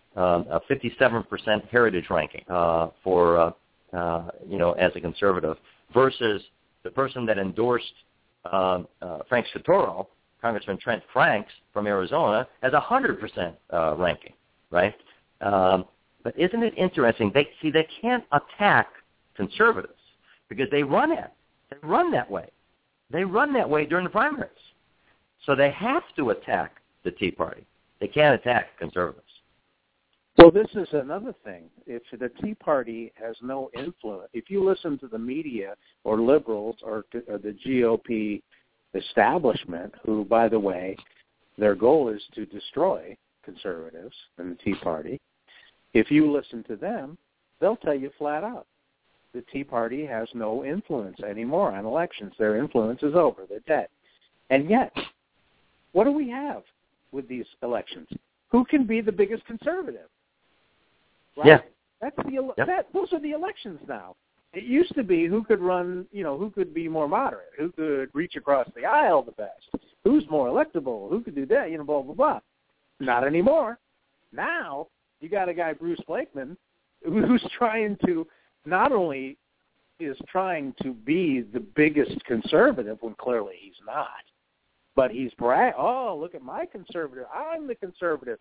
57% heritage ranking for as a conservative, versus the person that endorsed Frank Scaturro, Congressman Trent Franks from Arizona, has 100% ranking, right? But isn't it interesting? They can't attack conservatives because they run it. They run that way. They run that way during the primaries. So they have to attack the Tea Party. They can't attack conservatives. Well, this is another thing. If the Tea Party has no influence, if you listen to the media or liberals or the GOP establishment, who, by the way, their goal is to destroy conservatives and the Tea Party, if you listen to them, they'll tell you flat out, the Tea Party has no influence anymore on elections. Their influence is over. They're dead. And yet, what do we have with these elections? Who can be the biggest conservative? Right? Yeah. Those are the elections now. It used to be who could run, who could be more moderate, who could reach across the aisle the best, who's more electable, who could do that, blah, blah, blah. Not anymore. Now, you got a guy, Bruce Blakeman, who's trying to, not only is trying to be the biggest conservative when clearly he's not, but he's look at my conservative. I'm the conservative.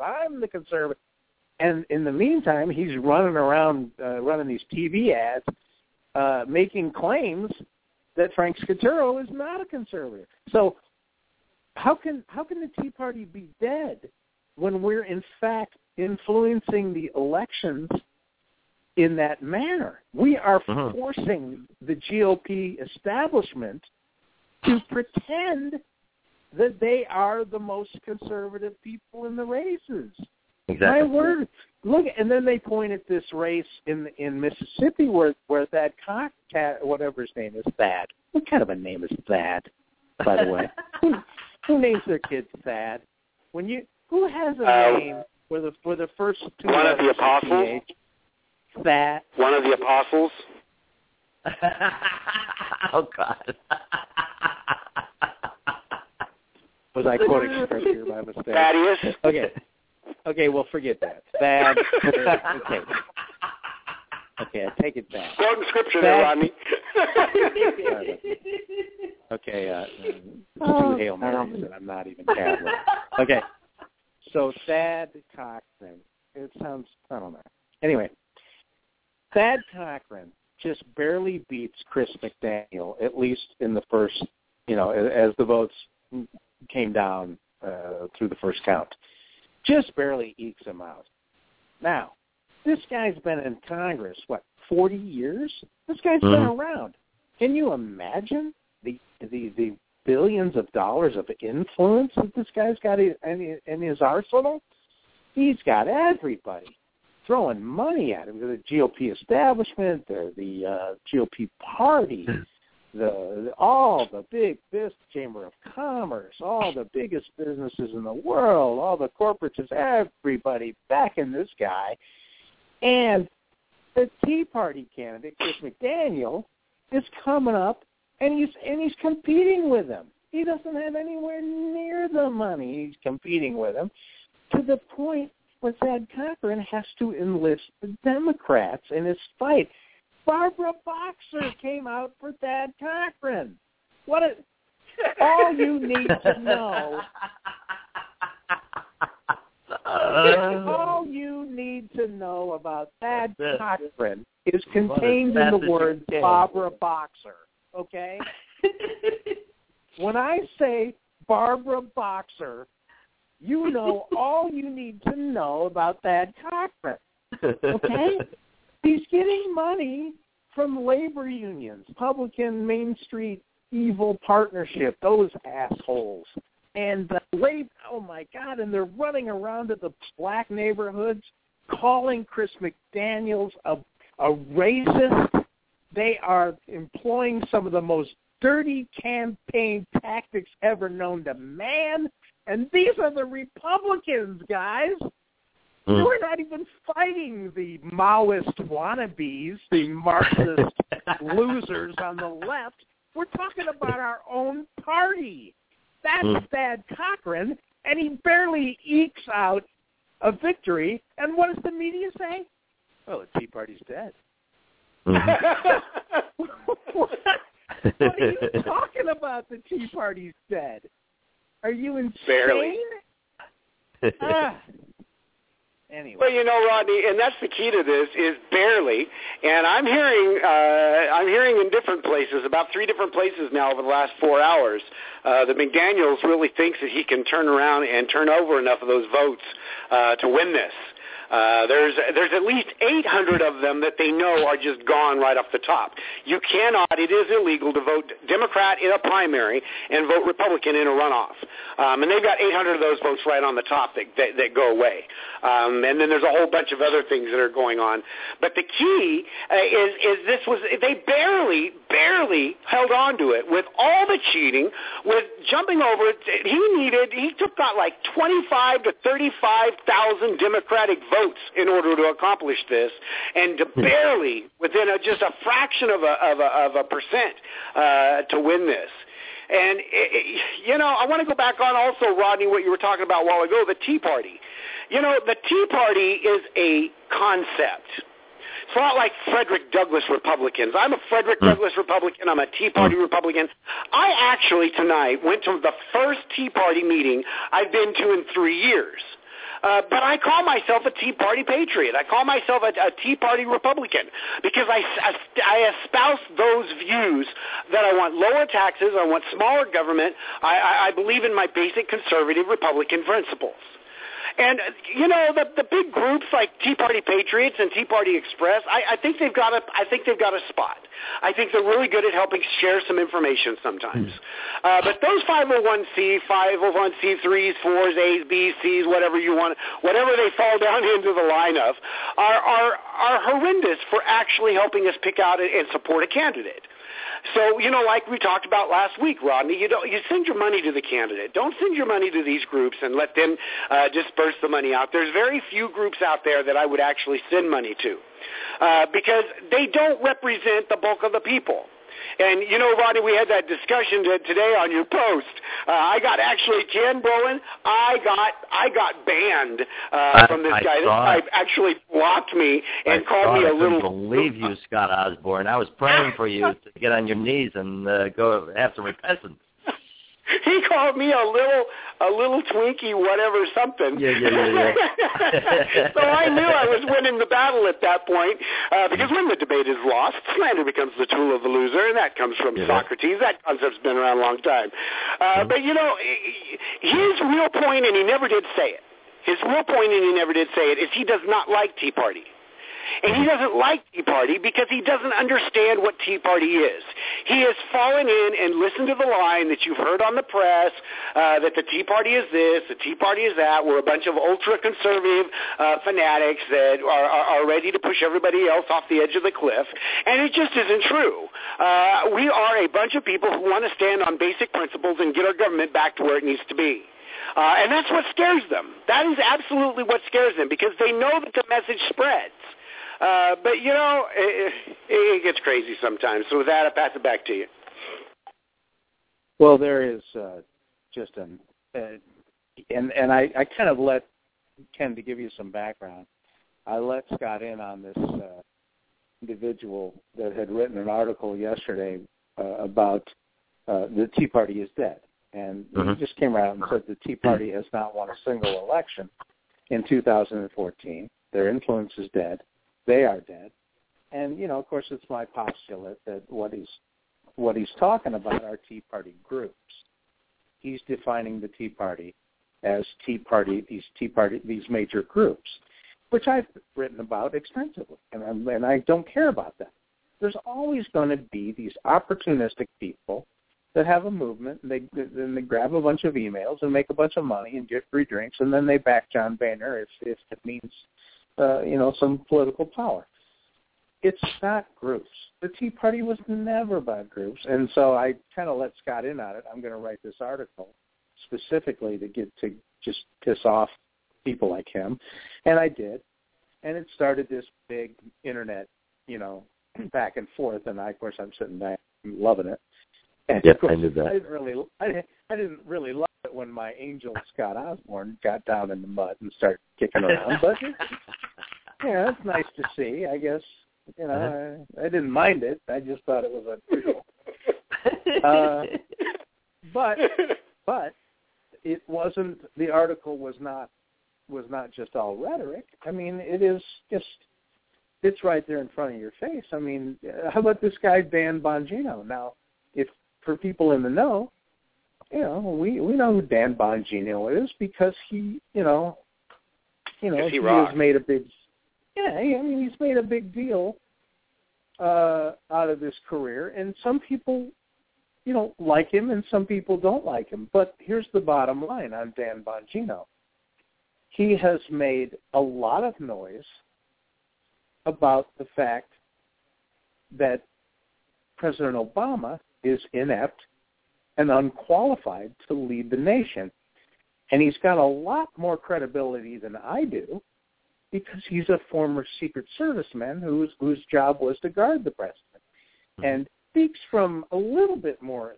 And in the meantime, he's running around running these TV ads, making claims that Frank Scaturro is not a conservative. So how can the Tea Party be dead when we're in fact influencing the elections in that manner? We are forcing the GOP establishment to pretend that they are the most conservative people in the races. Exactly. My word. Look, and then they point at this race in Mississippi where that cat, whatever his name is, Thad. What kind of a name is Thad, by the way? Who names their kids Thad? Who has a name where the first two one of the apostles? That one of the apostles. Oh God. Was I quoting scripture by mistake? Thaddeus. Okay, well, forget that. Thad. Okay, I take it back. Quoting scripture there, Rodney. Okay, two Hail Marys, and I'm not even Catholic. Okay, so Thad Cochran. It sounds, I don't know. Anyway, Thad Cochran just barely beats Chris McDaniel, at least in the first, as the votes came down through the first count. Just barely ekes him out. Now, this guy's been in Congress, 40 years? This guy's been around. Can you imagine the billions of dollars of influence that this guy's got in his arsenal? He's got everybody throwing money at him. The GOP establishment, the GOP party, all the big business, Chamber of Commerce, all the biggest businesses in the world, all the corporates, everybody backing this guy. And the Tea Party candidate, Chris McDaniel, is coming up, and he's competing with him. He doesn't have anywhere near the money. He's competing with him to the point where Thad Cochran has to enlist the Democrats in his fight. Barbara Boxer came out for Thad Cochran. All you need to know. All you need to know about Thad Cochran is contained in the word Barbara Boxer. Okay? When I say Barbara Boxer, you know all you need to know about Thad Cochran. Okay? He's getting money from labor unions, Republican Main Street Evil Partnership, those assholes. And oh my God, and they're running around to the black neighborhoods calling Chris McDaniels a racist. They are employing some of the most dirty campaign tactics ever known to man. And these are the Republicans, guys. We're not even fighting the Maoist wannabes, the Marxist losers on the left. We're talking about our own party. That's Thad Cochran, and he barely ekes out a victory. And what does the media say? Oh, the Tea Party's dead. What are you talking about, the Tea Party's dead? Are you insane? Barely. Anyway. Well, Rodney, and that's the key to this is barely. And I'm hearing in different places, about 3 different places now over the last 4 hours, that McDaniels really thinks that he can turn around and turn over enough of those votes to win this. There's at least 800 of them that they know are just gone right off the top. You cannot, it is illegal to vote Democrat in a primary and vote Republican in a runoff. And they've got 800 of those votes right on the top that go away. And then there's a whole bunch of other things that are going on. But the key is they barely held on to it with all the cheating, with jumping over. He got like 25 to 35,000 Democratic votes in order to accomplish this, and to barely within just a fraction of a percent to win this. And I want to go back on also, Rodney, what you were talking about a while ago, the Tea Party. The Tea Party is a concept. It's not like Frederick Douglass Republicans. I'm a Frederick Douglass Republican. I'm a Tea Party Republican. I actually tonight went to the first Tea Party meeting I've been to in 3 years. But I call myself a Tea Party patriot. I call myself a Tea Party Republican because I espouse those views that I want lower taxes, I want smaller government. I believe in my basic conservative Republican principles. And, the big groups like Tea Party Patriots and Tea Party Express, I think they've got a spot. I think they're really good at helping share some information sometimes. But those 501c, 501c3s, 4s, A's, B's, C's, whatever you want, whatever they fall down into the line of, are horrendous for actually helping us pick out and support a candidate. So, like we talked about last week, Rodney, you send your money to the candidate. Don't send your money to these groups and let them disperse the money out. There's very few groups out there that I would actually send money to. because they don't represent the bulk of the people. And, you know, Rodney, we had that discussion today on your post. Ken Brolin, I got banned from this guy. This guy actually blocked me and called me a little... I couldn't believe you, Scott Osborne. I was praying for you to get on your knees and go have some repentance. He called me a little Twinkie, whatever, something. Yeah. So I knew I was winning the battle at that point, because when the debate is lost, slander becomes the tool of the loser, and that comes from Socrates. That concept's been around a long time. But, you know, his real point, and he never did say it, is he does not like Tea Party. And he doesn't like Tea Party because he doesn't understand what Tea Party is. He has fallen in and listened to the line that you've heard on the press, that the Tea Party is this, the Tea Party is that. We're a bunch of ultra-conservative fanatics that are ready to push everybody else off the edge of the cliff. And it just isn't true. We are a bunch of people who want to stand on basic principles and get our government back to where it needs to be. And that's what scares them. That is absolutely what scares them, because they know that the message spreads. But, you know, it gets crazy sometimes. So with that, I pass it back to you. Well, there is just and I kind of let Ken, to give you some background, I let Scott in on this individual that had written an article yesterday about the Tea Party is dead. And he just came out and said the Tea Party has not won a single election in 2014. Their influence is dead. They are dead. And, you know, of course, it's my postulate that what he's talking about are Tea Party groups. He's defining the Tea Party as these major groups, which I've written about extensively, and I don't care about that. There's always going to be these opportunistic people that have a movement, and they grab a bunch of emails and make a bunch of money and get free drinks, and then they back John Boehner if it means some political power. It's not groups. The Tea Party was never about groups, and so I kind of let Scott in on it. I'm going to write this article specifically to just piss off people like him, and I did, and it started this big internet, back and forth, and of course I'm sitting back loving it. And yep, I knew that. I didn't really love it when my angel Scott Osborne got down in the mud and started kicking around, but yeah, it's nice to see. I guess I didn't mind it. I just thought it was unusual. But it wasn't. The article was not just all rhetoric. I mean, it's right there in front of your face. I mean, how about this guy Dan Bongino? Now, if for people in the know, we know who Dan Bongino is because he has made a big he's made a big deal out of this career, and some people like him and some people don't like him. But here's the bottom line on Dan Bongino. He has made a lot of noise about the fact that President Obama is inept and unqualified to lead the nation. And he's got a lot more credibility than I do because he's a former Secret Serviceman whose job was to guard the president. And speaks from a little bit more,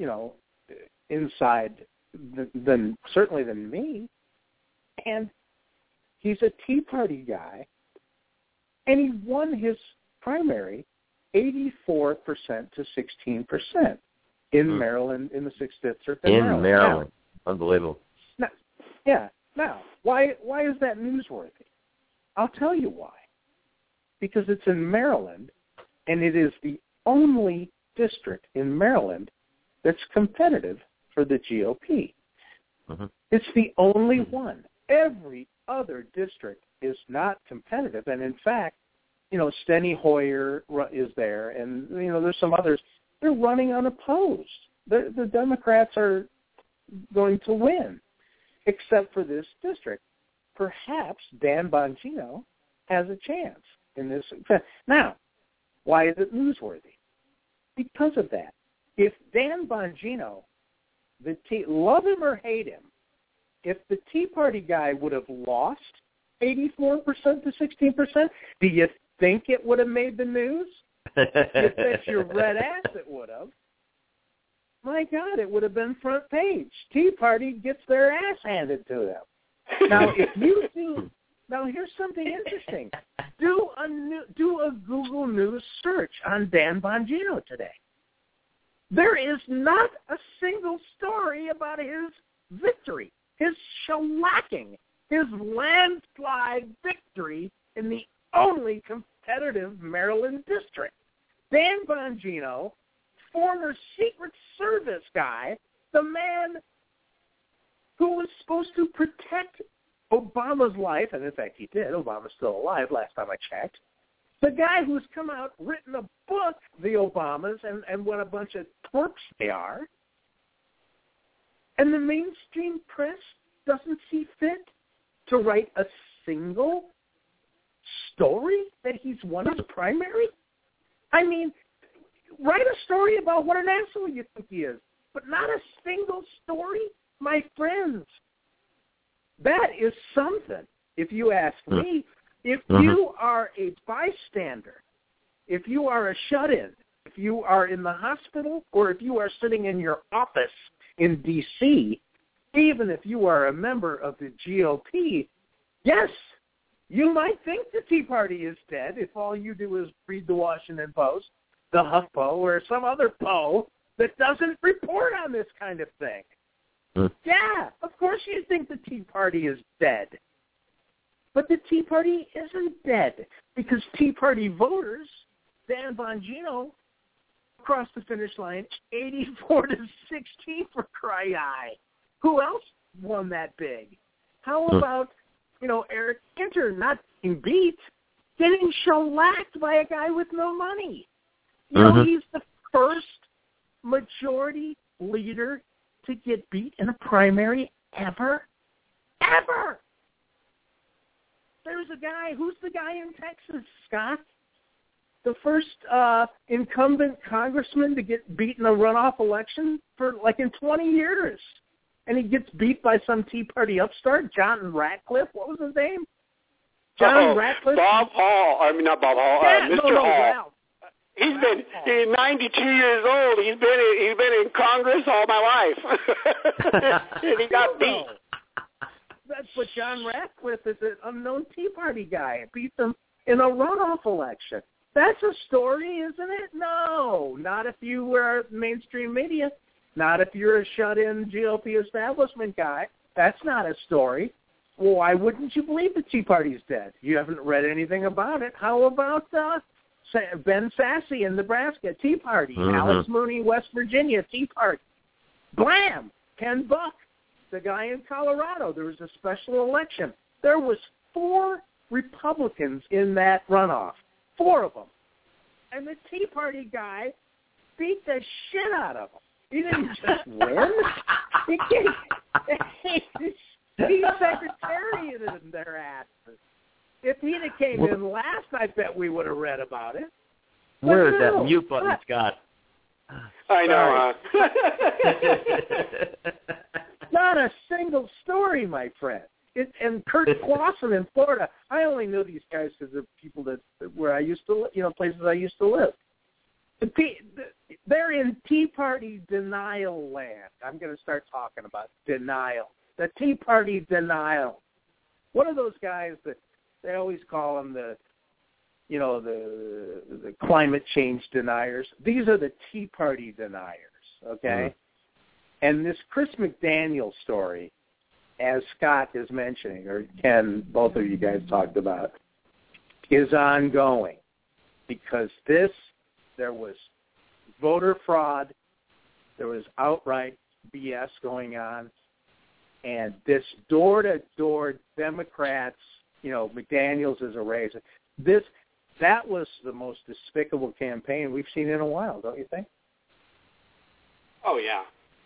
inside than me. And he's a Tea Party guy, and he won his primary 84% to 16% in Maryland, in the 6th District. In Maryland. Now, unbelievable. Now, why is that newsworthy? I'll tell you why. Because it's in Maryland, and it is the only district in Maryland that's competitive for the GOP. Mm-hmm. It's the only one. Every other district is not competitive, and in fact, Steny Hoyer is there, and there's some others. They're running unopposed. The Democrats are going to win, except for this district. Perhaps Dan Bongino has a chance in this. Now, why is it newsworthy? Because of that. If Dan Bongino, love him or hate him, if the Tea Party guy would have lost 84% to 16%, think it would have made the news? You bet your red ass it would have. My God, it would have been front page. Tea Party gets their ass handed to them. Now, if you do, now here's something interesting. Do a Google News search on Dan Bongino today. There is not a single story about his victory, his shellacking, his landslide victory in the only competitive Maryland district. Dan Bongino, former Secret Service guy, the man who was supposed to protect Obama's life, and in fact he did. Obama's still alive last time I checked. The guy who's come out, written a book, The Obamas, and what a bunch of twerps they are. And the mainstream press doesn't see fit to write a single story that he's won his primary? I mean, write a story about what an asshole you think he is, but not a single story? My friends, that is something, if you ask me. If you are a bystander, if you are a shut-in, if you are in the hospital, or if you are sitting in your office in D.C., even if you are a member of the GOP, yes, you might think the Tea Party is dead if all you do is read the Washington Post, the HuffPo, or some other Po that doesn't report on this kind of thing. Yeah, of course you think the Tea Party is dead. But the Tea Party isn't dead because Tea Party voters, Dan Bongino, crossed the finish line 84-16 for cry-eye. Who else won that big? How about, Eric Cantor not getting beat, getting shellacked by a guy with no money? He's the first majority leader to get beat in a primary ever. Ever! There's a guy, who's the guy in Texas, Scott? The first incumbent congressman to get beat in a runoff election for in 20 years. And he gets beat by some Tea Party upstart, John Ratcliffe. What was his name? John Ratcliffe? Bob Hall. I mean, not Bob Hall. Mr. Hall. Ralph. He's 92 years old. He's been in Congress all my life. And he got beat. But John Ratcliffe is an unknown Tea Party guy. Beat them in a runoff election. That's a story, isn't it? No, not if you were mainstream media. Not if you're a shut-in GOP establishment guy. That's not a story. Well, why wouldn't you believe the Tea Party's dead? You haven't read anything about it. How about Ben Sasse in Nebraska, Tea Party. Alex Mooney, West Virginia, Tea Party. Blam! Ken Buck, the guy in Colorado. There was a special election. There was 4 Republicans in that runoff. 4 of them. And the Tea Party guy beat the shit out of them. He didn't just win. He secretariated in their asses. If he'd have came in last, I bet we would have read about it. Where is that mute button, Scott? I know. Not a single story, my friend. And Kurt Clausen in Florida. I only know these guys because they're people where I used to live, places I used to live. They're in Tea Party denial land. I'm going to start talking about denial. The Tea Party denial. One of those guys that they always call them the climate change deniers. These are the Tea Party deniers, okay? And this Chris McDaniel story, as Scott is mentioning, or Ken, both of you guys talked about, is ongoing because there was voter fraud, there was outright BS going on, and this door-to-door Democrats, McDaniels is a raisin. That was the most despicable campaign we've seen in a while, don't you think? Oh, yeah.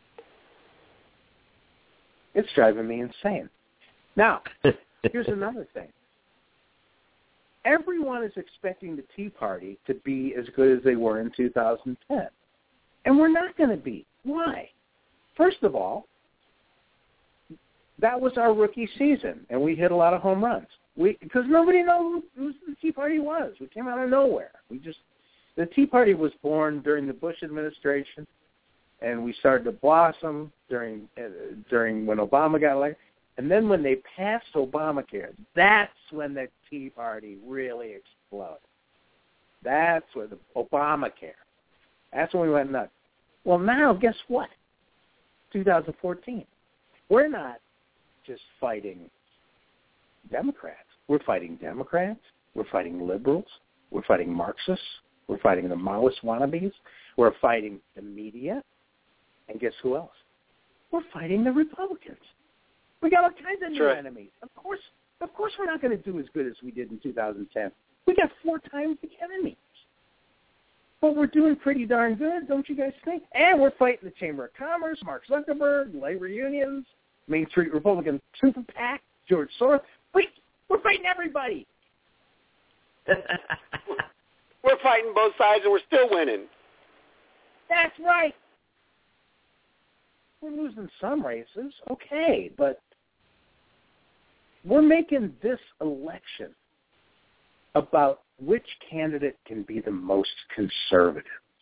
It's driving me insane. Now, here's another thing. Everyone is expecting the Tea Party to be as good as they were in 2010. And we're not going to be. Why? First of all, that was our rookie season, and we hit a lot of home runs. Because nobody knew who the Tea Party was. We came out of nowhere. The Tea Party was born during the Bush administration, and we started to blossom during when Obama got elected. And then when they passed Obamacare, that's when the Tea Party really exploded. That's where the Obamacare. That's when we went nuts. Well, now, guess what? 2014. We're not just fighting Democrats. We're fighting Democrats. We're fighting liberals. We're fighting Marxists. We're fighting the Maoist wannabes. We're fighting the media. And guess who else? We're fighting the Republicans. We got all kinds of new enemies. Of course we're not going to do as good as we did in 2010. We got 4 times the enemies. But we're doing pretty darn good, don't you guys think? And we're fighting the Chamber of Commerce, Mark Zuckerberg, labor unions, Main Street Republican Super PAC, George Soros. We're fighting everybody. We're fighting both sides, and we're still winning. That's right. We're losing some races, okay, but we're making this election about which candidate can be the most conservative.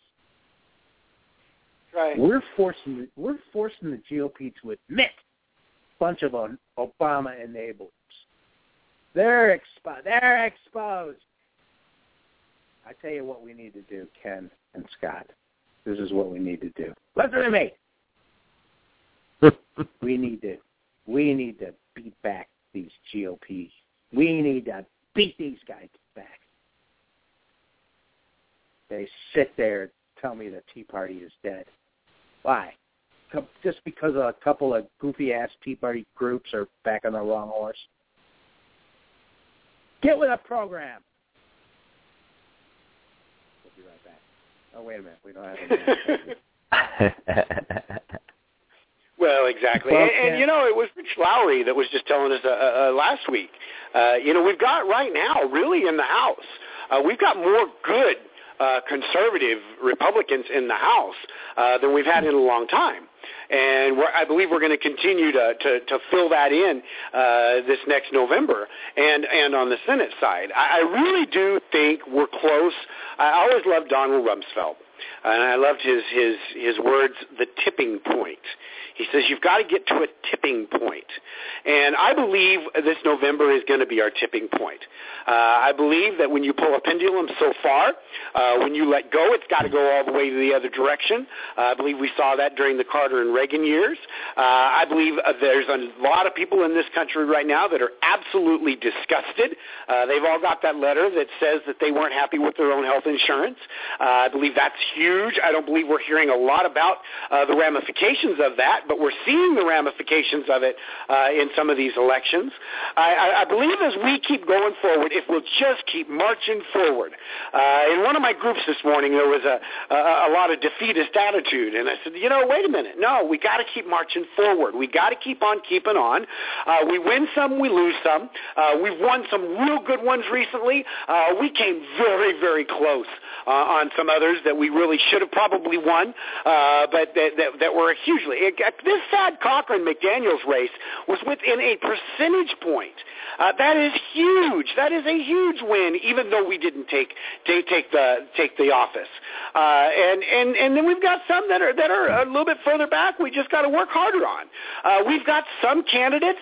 Right. We're forcing the GOP to admit a bunch of Obama enablers. They're exposed. I tell you what we need to do, Ken and Scott. This is what we need to do. Listen to me. We need to beat back these GOP. We need to beat these guys back. They sit there and tell me the Tea Party is dead. Why? Just because a couple of goofy-ass Tea Party groups are back on the wrong horse? Get with a program. We'll be right back. Oh, wait a minute. We don't have a minute. Well, exactly. And you know, it was Rich Lowry that was just telling us last week. We've got right now, really in the House, we've got more good conservative Republicans in the House than we've had in a long time. And I believe we're going to continue to fill that in this next November. And on the Senate side, I really do think we're close. I always loved Donald Rumsfeld. And I loved his words, the tipping point. He says, you've got to get to a tipping point. And I believe this November is going to be our tipping point. I believe that when you pull a pendulum so far, when you let go, it's got to go all the way to the other direction. I believe we saw that during the Carter and Reagan years. I believe there's a lot of people in this country right now that are absolutely disgusted. They've all got that letter that says that they weren't happy with their own health insurance. I believe that's huge. I don't believe we're hearing a lot about the ramifications of that, but we're seeing the ramifications of it in some of these elections. I believe as we keep going forward, if we'll just keep marching forward. In one of my groups this morning, there was a lot of defeatist attitude, and I said, wait a minute. No, we got to keep marching forward. We got to keep on keeping on. We win some, we lose some. We've won some real good ones recently. We came very, very close on some others that we really should have probably won, but that were hugely. This Thad Cochran-McDaniels race was within a percentage point. That is huge. That is a huge win, even though we didn't take the office. And then we've got some that are a little bit further back. We just got to work harder on. We've got some candidates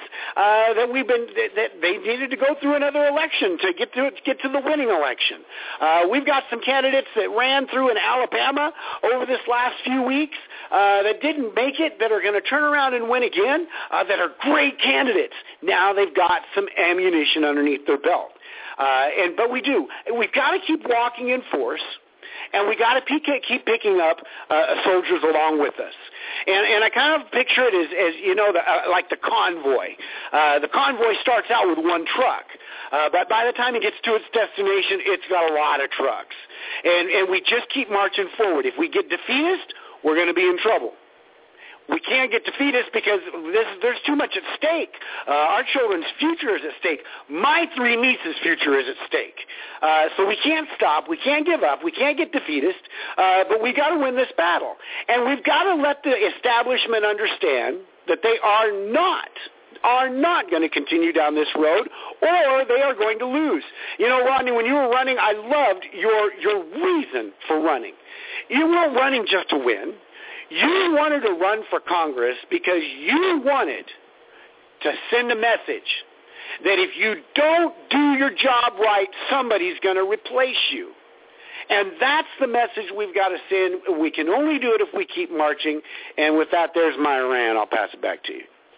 that they needed to go through another election to get to the winning election. We've got some candidates that ran through in Alabama over this last few weeks that didn't make it, that are going to turn around and win again, that are great candidates. Now they've got some ammunition underneath their belt. But we've got to keep walking in force, and we got to keep picking up soldiers along with us. And I kind of picture it as like the convoy. The convoy starts out with one truck, but by the time it gets to its destination, it's got a lot of trucks. And we just keep marching forward. If we get defeatist, we're going to be in trouble. We can't get defeatist because there's too much at stake. Our children's future is at stake. My 3 nieces' future is at stake. So we can't stop. We can't give up. We can't get defeatist. But we got to win this battle. And we've got to let the establishment understand that they are not are not going to continue down this road, or they are going to lose. You know, Rodney, when you were running, I loved your reason for running. You weren't running just to win. You wanted to run for Congress because you wanted to send a message that if you don't do your job right, somebody's going to replace you. And that's the message we've got to send. We can only do it if we keep marching. And with that, there's my rant. I'll pass it back to you.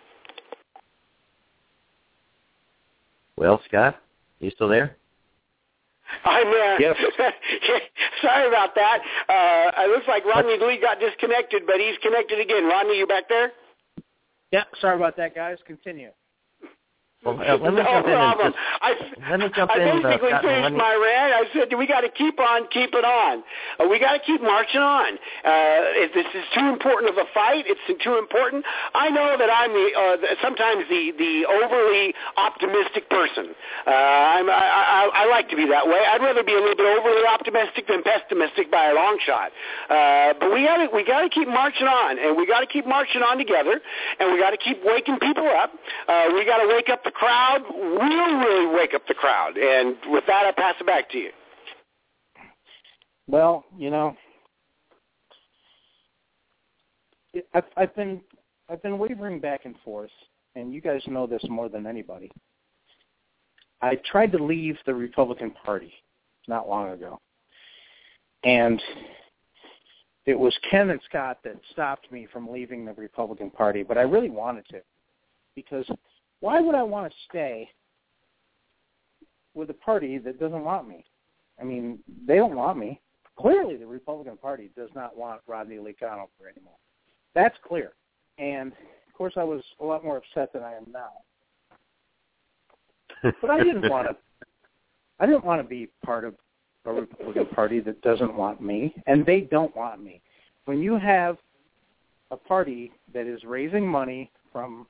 Well, Scott, you still there? I'm there. Yep. Sorry about that. It looks like Rodney Lee got disconnected, but he's connected again. Rodney, you back there? Yeah, sorry about that, guys. Continue. Well, let me jump in. I basically finished my rant. I said, we got to keep on keeping on. We got to keep marching on. If this is too important of a fight, it's too important. I know that I'm sometimes the overly optimistic person. I like to be that way. I'd rather be a little bit overly optimistic than pessimistic by a long shot. But we got to keep marching on, and we got to keep marching on together, and we got to keep waking people up. We got to wake up the crowd, really wake up the crowd. And with that, I pass it back to you. Well, you know, I've been wavering back and forth, and you guys know this more than anybody. I tried to leave the Republican Party not long ago, and it was Ken and Scott that stopped me from leaving the Republican Party, but I really wanted to, because why would I want to stay with a party that doesn't want me? I mean, they don't want me. Clearly, the Republican Party does not want Rodney Lee Conover anymore. That's clear. And, of course, I was a lot more upset than I am now. But I didn't want to be part of a Republican Party that doesn't want me, and they don't want me. When you have a party that is raising money from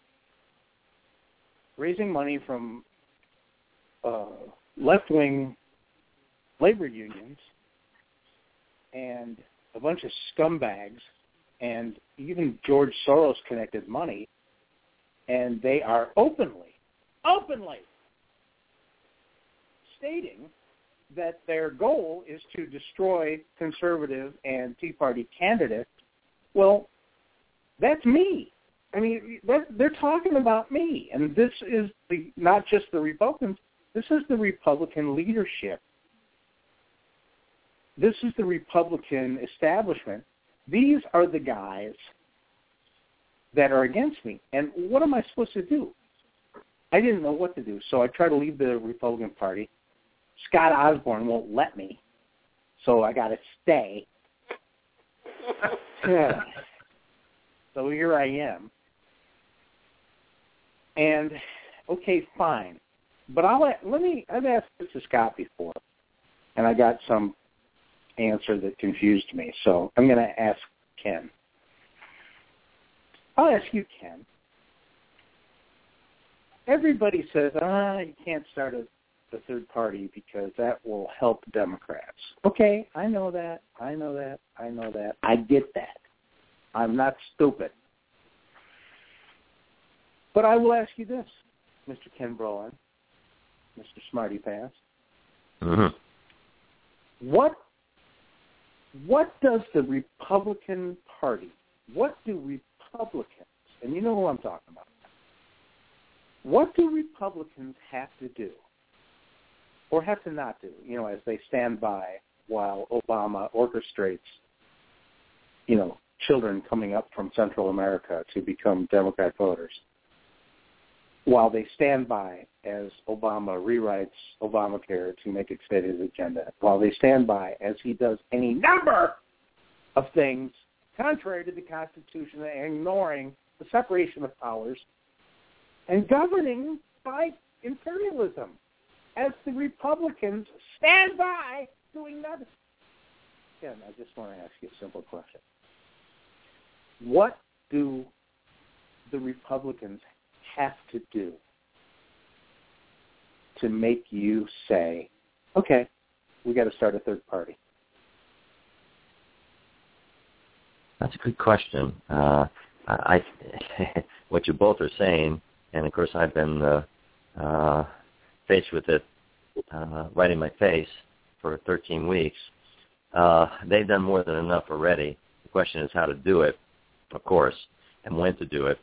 left-wing labor unions and a bunch of scumbags and even George Soros-connected money, and they are openly stating that their goal is to destroy conservative and Tea Party candidates, well, that's me. I mean, they're talking about me, and this is not just the Republicans. This is the Republican leadership. This is the Republican establishment. These are the guys that are against me. And what am I supposed to do? I didn't know what to do, so I tried to leave the Republican Party. Scott Osborne won't let me, so I got to stay. Yeah. So here I am. And, okay, fine. But I've asked this to Scott before, and I got some answer that confused me, so I'm going to ask Ken. I'll ask you, Ken. Everybody says, you can't start a third party because that will help Democrats. Okay, I know that. I get that. I'm not stupid. But I will ask you this, Mr. Ken Brolin, Mr. Smarty Pants. Mm-hmm. What does the Republican Party, what do Republicans, and you know who I'm talking about, what do Republicans have to do or have to not do, as they stand by while Obama orchestrates, children coming up from Central America to become Democrat voters, while they stand by as Obama rewrites Obamacare to make it fit his agenda, while they stand by as he does any number of things contrary to the Constitution and ignoring the separation of powers and governing by imperialism, as the Republicans stand by doing nothing. Again, I just want to ask you a simple question. What do the Republicans have to do to make you say, okay, we got to start a third party? That's a good question. What you both are saying, and of course I've been faced with it right in my face for 13 weeks. They've done more than enough already. The question is how to do it, of course, and when to do it.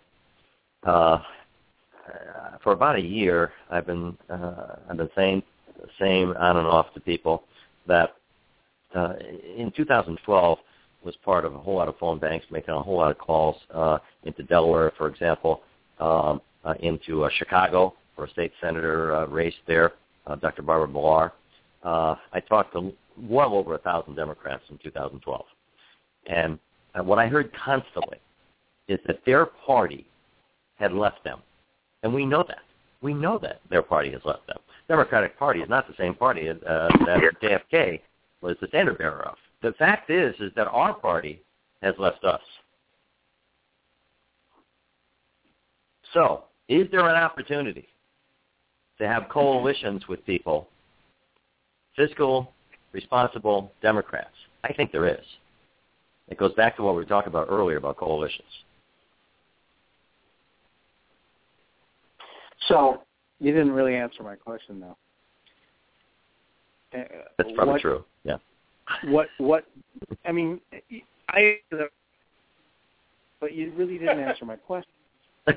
For about a year, I've been saying the same on and off to people that in 2012 was part of a whole lot of phone banks making a whole lot of calls into Delaware, for example, into Chicago for a state senator race there, Dr. Barbara Millar. I talked to well over 1,000 Democrats in 2012. And what I heard constantly is that their party had left them. And we know that. We know that their party has left them. Democratic Party is not the same party that JFK was the standard bearer of. The fact is that our party has left us. So, is there an opportunity to have coalitions with people, fiscal, responsible Democrats? I think there is. It goes back to what we were talking about earlier about coalitions. So, you didn't really answer my question, though. That's probably true, yeah. But you really didn't answer my question. And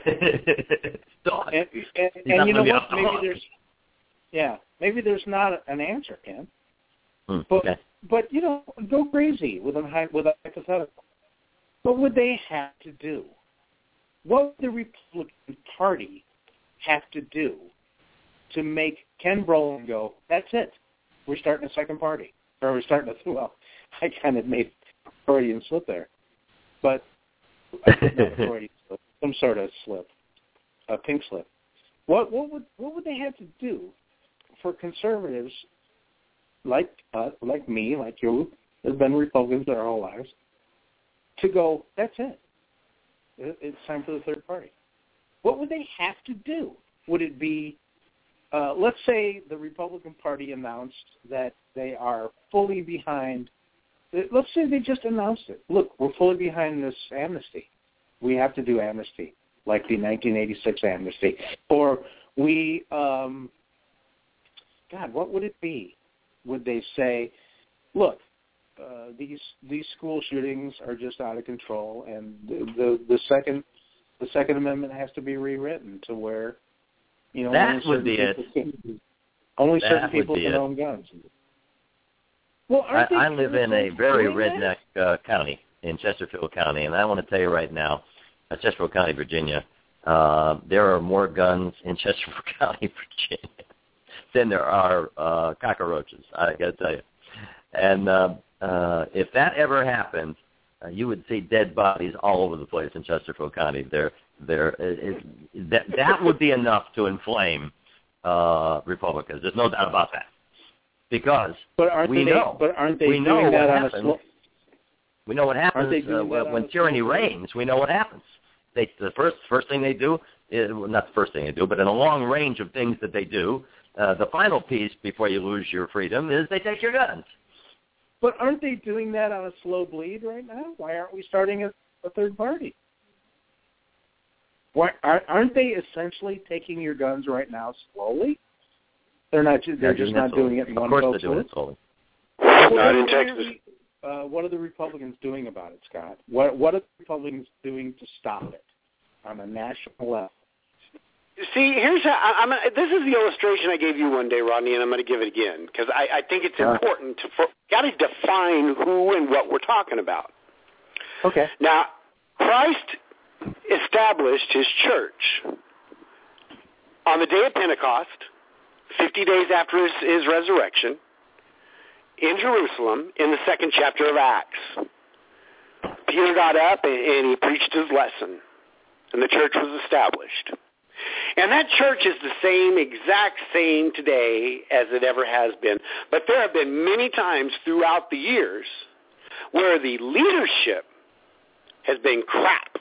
you know what? Maybe there's not an answer, Ken. Okay. But you know, go crazy with a hypothetical. What would they have to do? What would the Republican Party have to do to make Ken Brolin go, that's it, we're starting a second party? Or we're starting a, well, I kind of made a Freudian slip there. But, Freudian slip, some sort of slip, a pink slip. What would they have to do for conservatives like me, like you, who've been Republicans their whole lives, to go, that's it. It's time for the third party. What would they have to do? Would it be, let's say the Republican Party announced that they are fully behind, let's say they just announced it. Look, we're fully behind this amnesty. We have to do amnesty, like the 1986 amnesty. Or we, God, what would it be? Would they say, look, these school shootings are just out of control, and the Second Amendment has to be rewritten to where, you know, that would be it. Only certain people can own guns. Well, I live in a very redneck county in Chesterfield County, and I want to tell you right now, Chesterfield County, Virginia, there are more guns in Chesterfield County, Virginia, than there are cockroaches. I got to tell you. And if that ever happened, you would see dead bodies all over the place in Chesterfield County. That would be enough to inflame Republicans. There's no doubt about that. Because we know what happens. We know what happens when tyranny reigns. We know what happens. The first thing they do is, well, not the first thing they do, but in a long range of things that they do, the final piece before you lose your freedom is they take your guns. But aren't they doing that on a slow bleed right now? Why aren't we starting a third party? Why aren't they essentially taking your guns right now slowly? They're just not doing it in one fell swoop. Of course they're doing it slowly. Not in Texas. What are the Republicans doing about it, Scott? What are the Republicans doing to stop it on a national level? See, here's how this is the illustration I gave you one day, Rodney, and I'm going to give it again because I think it's important got to define who and what we're talking about. Okay. Now, Christ established his church on the day of Pentecost, 50 days after his resurrection, in Jerusalem, in the second chapter of Acts. Peter got up and he preached his lesson, and the church was established. And that church is the exact same today as it ever has been. But there have been many times throughout the years where the leadership has been crap.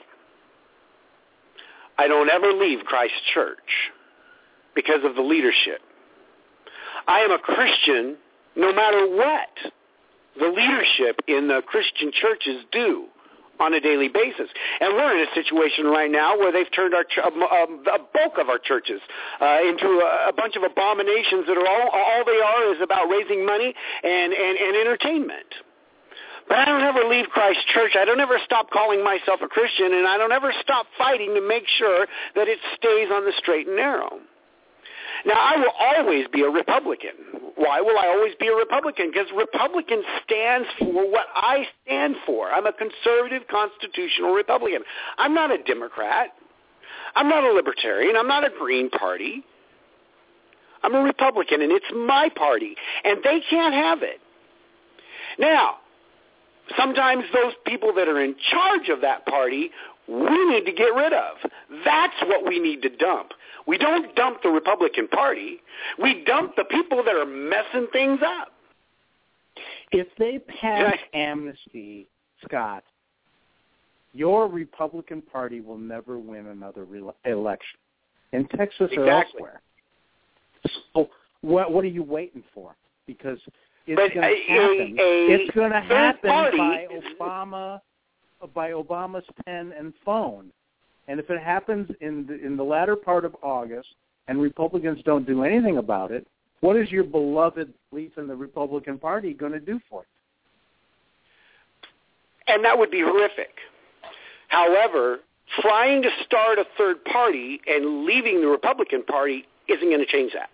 I don't ever leave Christ's church because of the leadership. I am a Christian no matter what the leadership in the Christian churches do on a daily basis. And we're in a situation right now where they've turned a bulk of our churches into a bunch of abominations that are all they are is about raising money and entertainment. But I don't ever leave Christ Church. I don't ever stop calling myself a Christian, and I don't ever stop fighting to make sure that it stays on the straight and narrow. Now, I will always be a Republican. Why will I always be a Republican? Because Republican stands for what I stand for. I'm a conservative constitutional Republican. I'm not a Democrat. I'm not a Libertarian. I'm not a Green Party. I'm a Republican, and it's my party, and they can't have it. Now, sometimes those people that are in charge of that party, we need to get rid of. That's what we need to dump. We don't dump the Republican Party. We dump the people that are messing things up. If they pass amnesty, Scott, your Republican Party will never win another election in Texas or elsewhere. So what are you waiting for? Because it's going to happen. It's going to happen by Obama's pen and phone. And if it happens in the latter part of August and Republicans don't do anything about it, what is your beloved belief in the Republican Party going to do for it? And that would be horrific. However, trying to start a third party and leaving the Republican Party isn't going to change that.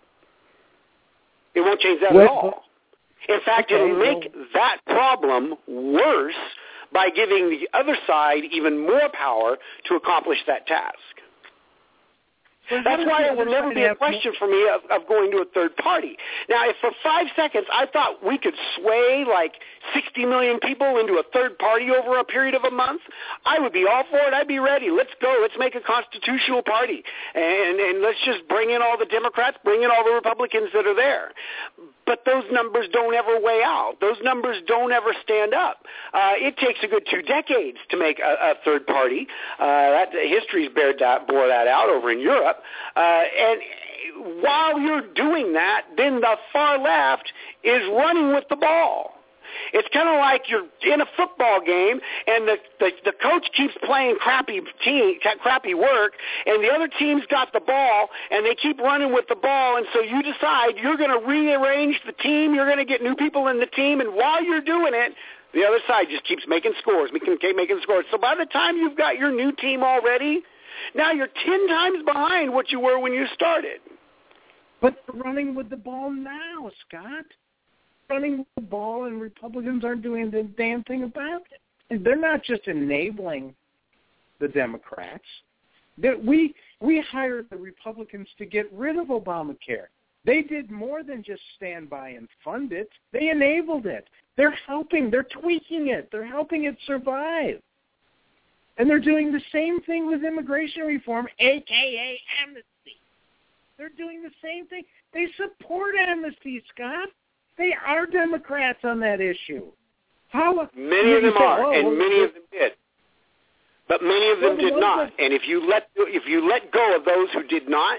It won't change that at all. In fact, it'll make that problem worse by giving the other side even more power to accomplish that task. That's why it will never be a question for me of going to a third party. Now, if for 5 seconds I thought we could sway like 60 million people into a third party over a period of a month, I would be all for it. I'd be ready. Let's go. Let's make a constitutional party. And let's just bring in all the Democrats, bring in all the Republicans that are there. But those numbers don't ever weigh out. Those numbers don't ever stand up. It takes a good 2 decades to make a third party. History's bore that out over in Europe. And while you're doing that, then the far left is running with the ball. It's kind of like you're in a football game, and the coach keeps playing crappy work, and the other team's got the ball, and they keep running with the ball, and so you decide you're going to rearrange the team, you're going to get new people in the team, and while you're doing it, the other side just keeps making scores. So by the time you've got your new team already, now you're 10 times behind what you were when you started. But they're running with the ball now, Scott. Running with the ball, and Republicans aren't doing the damn thing about it. And they're not just enabling the Democrats. We hired the Republicans to get rid of Obamacare. They did more than just stand by and fund it. They enabled it. They're helping. They're tweaking it. They're helping it survive. And they're doing the same thing with immigration reform, a.k.a. amnesty. They're doing the same thing. They support amnesty, Scott. They are Democrats on that issue. Many of them are, and many of them did. But many of them did not. And if you let go of those who did not,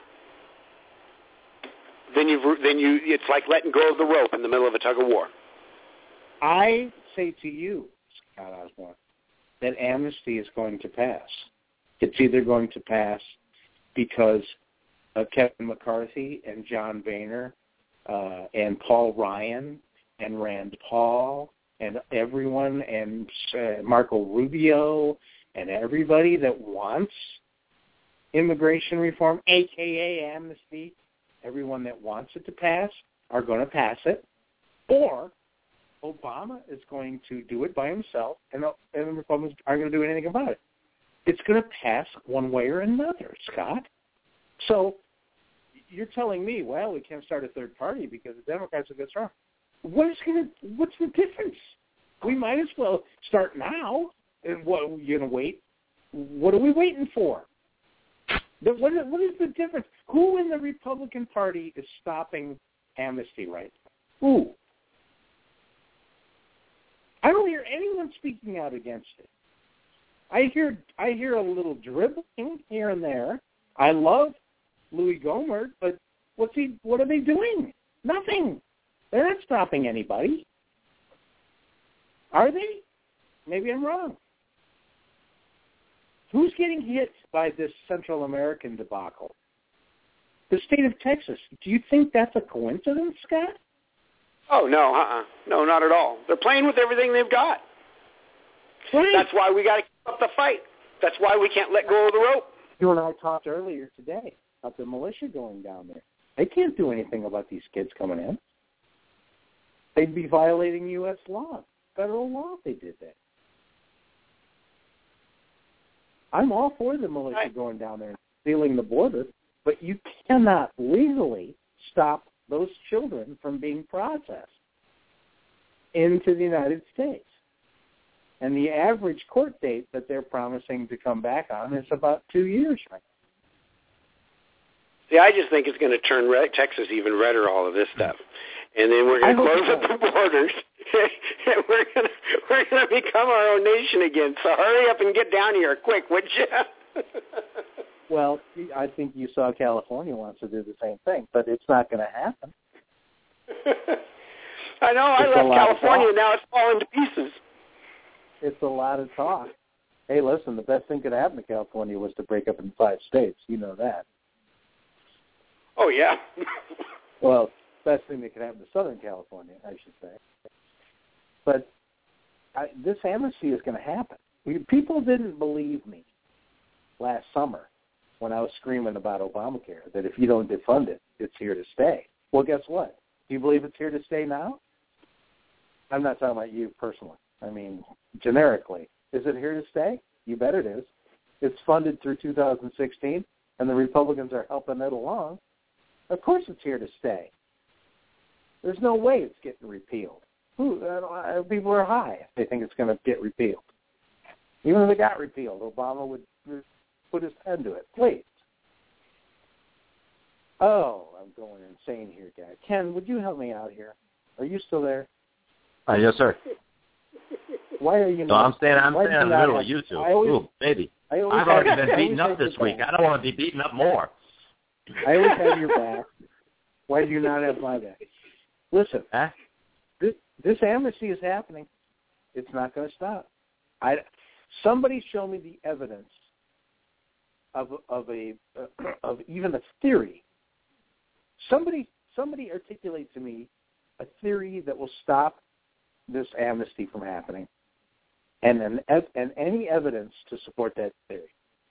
then it's like letting go of the rope in the middle of a tug of war. I say to you, Scott Osborne, that amnesty is going to pass. It's either going to pass because of Kevin McCarthy and John Boehner and Paul Ryan and Rand Paul and everyone and Marco Rubio and everybody that wants immigration reform, a.k.a. amnesty, everyone that wants it to pass are going to pass it, or Obama is going to do it by himself, and the Republicans aren't going to do anything about it. It's going to pass one way or another, Scott. So you're telling me, well, we can't start a third party because the Democrats will get strong. What's the difference? We might as well start now. And what are you going to wait? What are we waiting for? What is the difference? Who in the Republican Party is stopping amnesty right now? Who? I don't hear anyone speaking out against it. I hear a little dribbling here and there. I love Louis Gohmert, but what are they doing? Nothing. They're not stopping anybody. Are they? Maybe I'm wrong. Who's getting hit by this Central American debacle? The state of Texas. Do you think that's a coincidence, Scott? Oh, no, no, not at all. They're playing with everything they've got. Right. That's why we got to keep up the fight. That's why we can't let go of the rope. You and I talked earlier today about the militia going down there. They can't do anything about these kids coming in. They'd be violating U.S. law, federal law if they did that. I'm all for the militia going down there and sealing the border, but you cannot legally stop those children from being processed into the United States. And the average court date that they're promising to come back on is about 2 years right now. See, I just think it's going to turn Texas even redder, all of this stuff. And then we're going to close up the borders. And we're going to become our own nation again. So hurry up and get down here quick, would you? Well, I think you saw California wants to do the same thing, but it's not going to happen. I know. I left California. Now it's falling to pieces. It's a lot of talk. Hey, listen, the best thing could happen to California was to break up in 5 states. You know that. Oh, yeah. Well, best thing that could happen to Southern California, I should say. But this amnesty is going to happen. People didn't believe me last summer when I was screaming about Obamacare, that if you don't defund it, it's here to stay. Well, guess what? Do you believe it's here to stay now? I'm not talking about you personally. I mean, generically. Is it here to stay? You bet it is. It's funded through 2016, and the Republicans are helping it along. Of course it's here to stay. There's no way it's getting repealed. People are high if they think it's going to get repealed. Even if it got repealed, Obama would put his pen to it. Please. Oh, I'm going insane here, guys. Ken, would you help me out here? Are you still there? Yes, sir. Why are you not? No, I'm staying in the middle of you two. Ooh, baby. I've already been beaten up this week. I don't want to be beaten up more. I always have your back. Why do you not have my back? Listen, this amnesty is happening. It's not going to stop. Somebody show me the evidence of even a theory. Somebody articulate to me a theory that will stop this amnesty from happening, and any evidence to support that theory.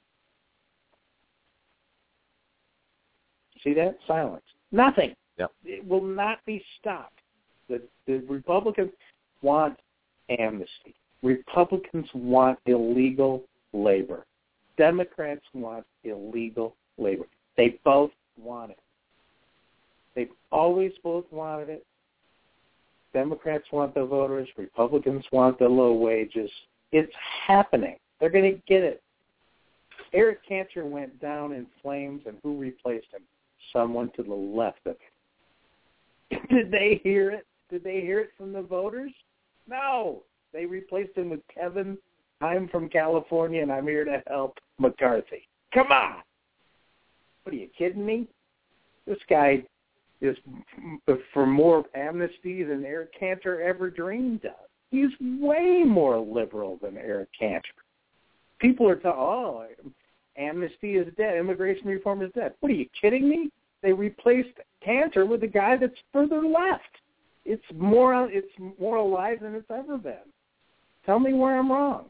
See that? Silence. Nothing. Yep. It will not be stopped. The Republicans want amnesty. Republicans want illegal labor. Democrats want illegal labor. They both want it. They've always both wanted it. Democrats want the voters. Republicans want the low wages. It's happening. They're going to get it. Eric Cantor went down in flames, and who replaced him? Someone to the left of him. Did they hear it? Did they hear it from the voters? No. They replaced him with Kevin. I'm from California, and I'm here to help McCarthy. Come on. What are you kidding me? This guy is for more amnesty than Eric Cantor ever dreamed of. He's way more liberal than Eric Cantor. People are talking, amnesty is dead. Immigration reform is dead. What are you kidding me? They replaced Cantor with a guy that's further left. It's more alive than it's ever been. Tell me where I'm wrong.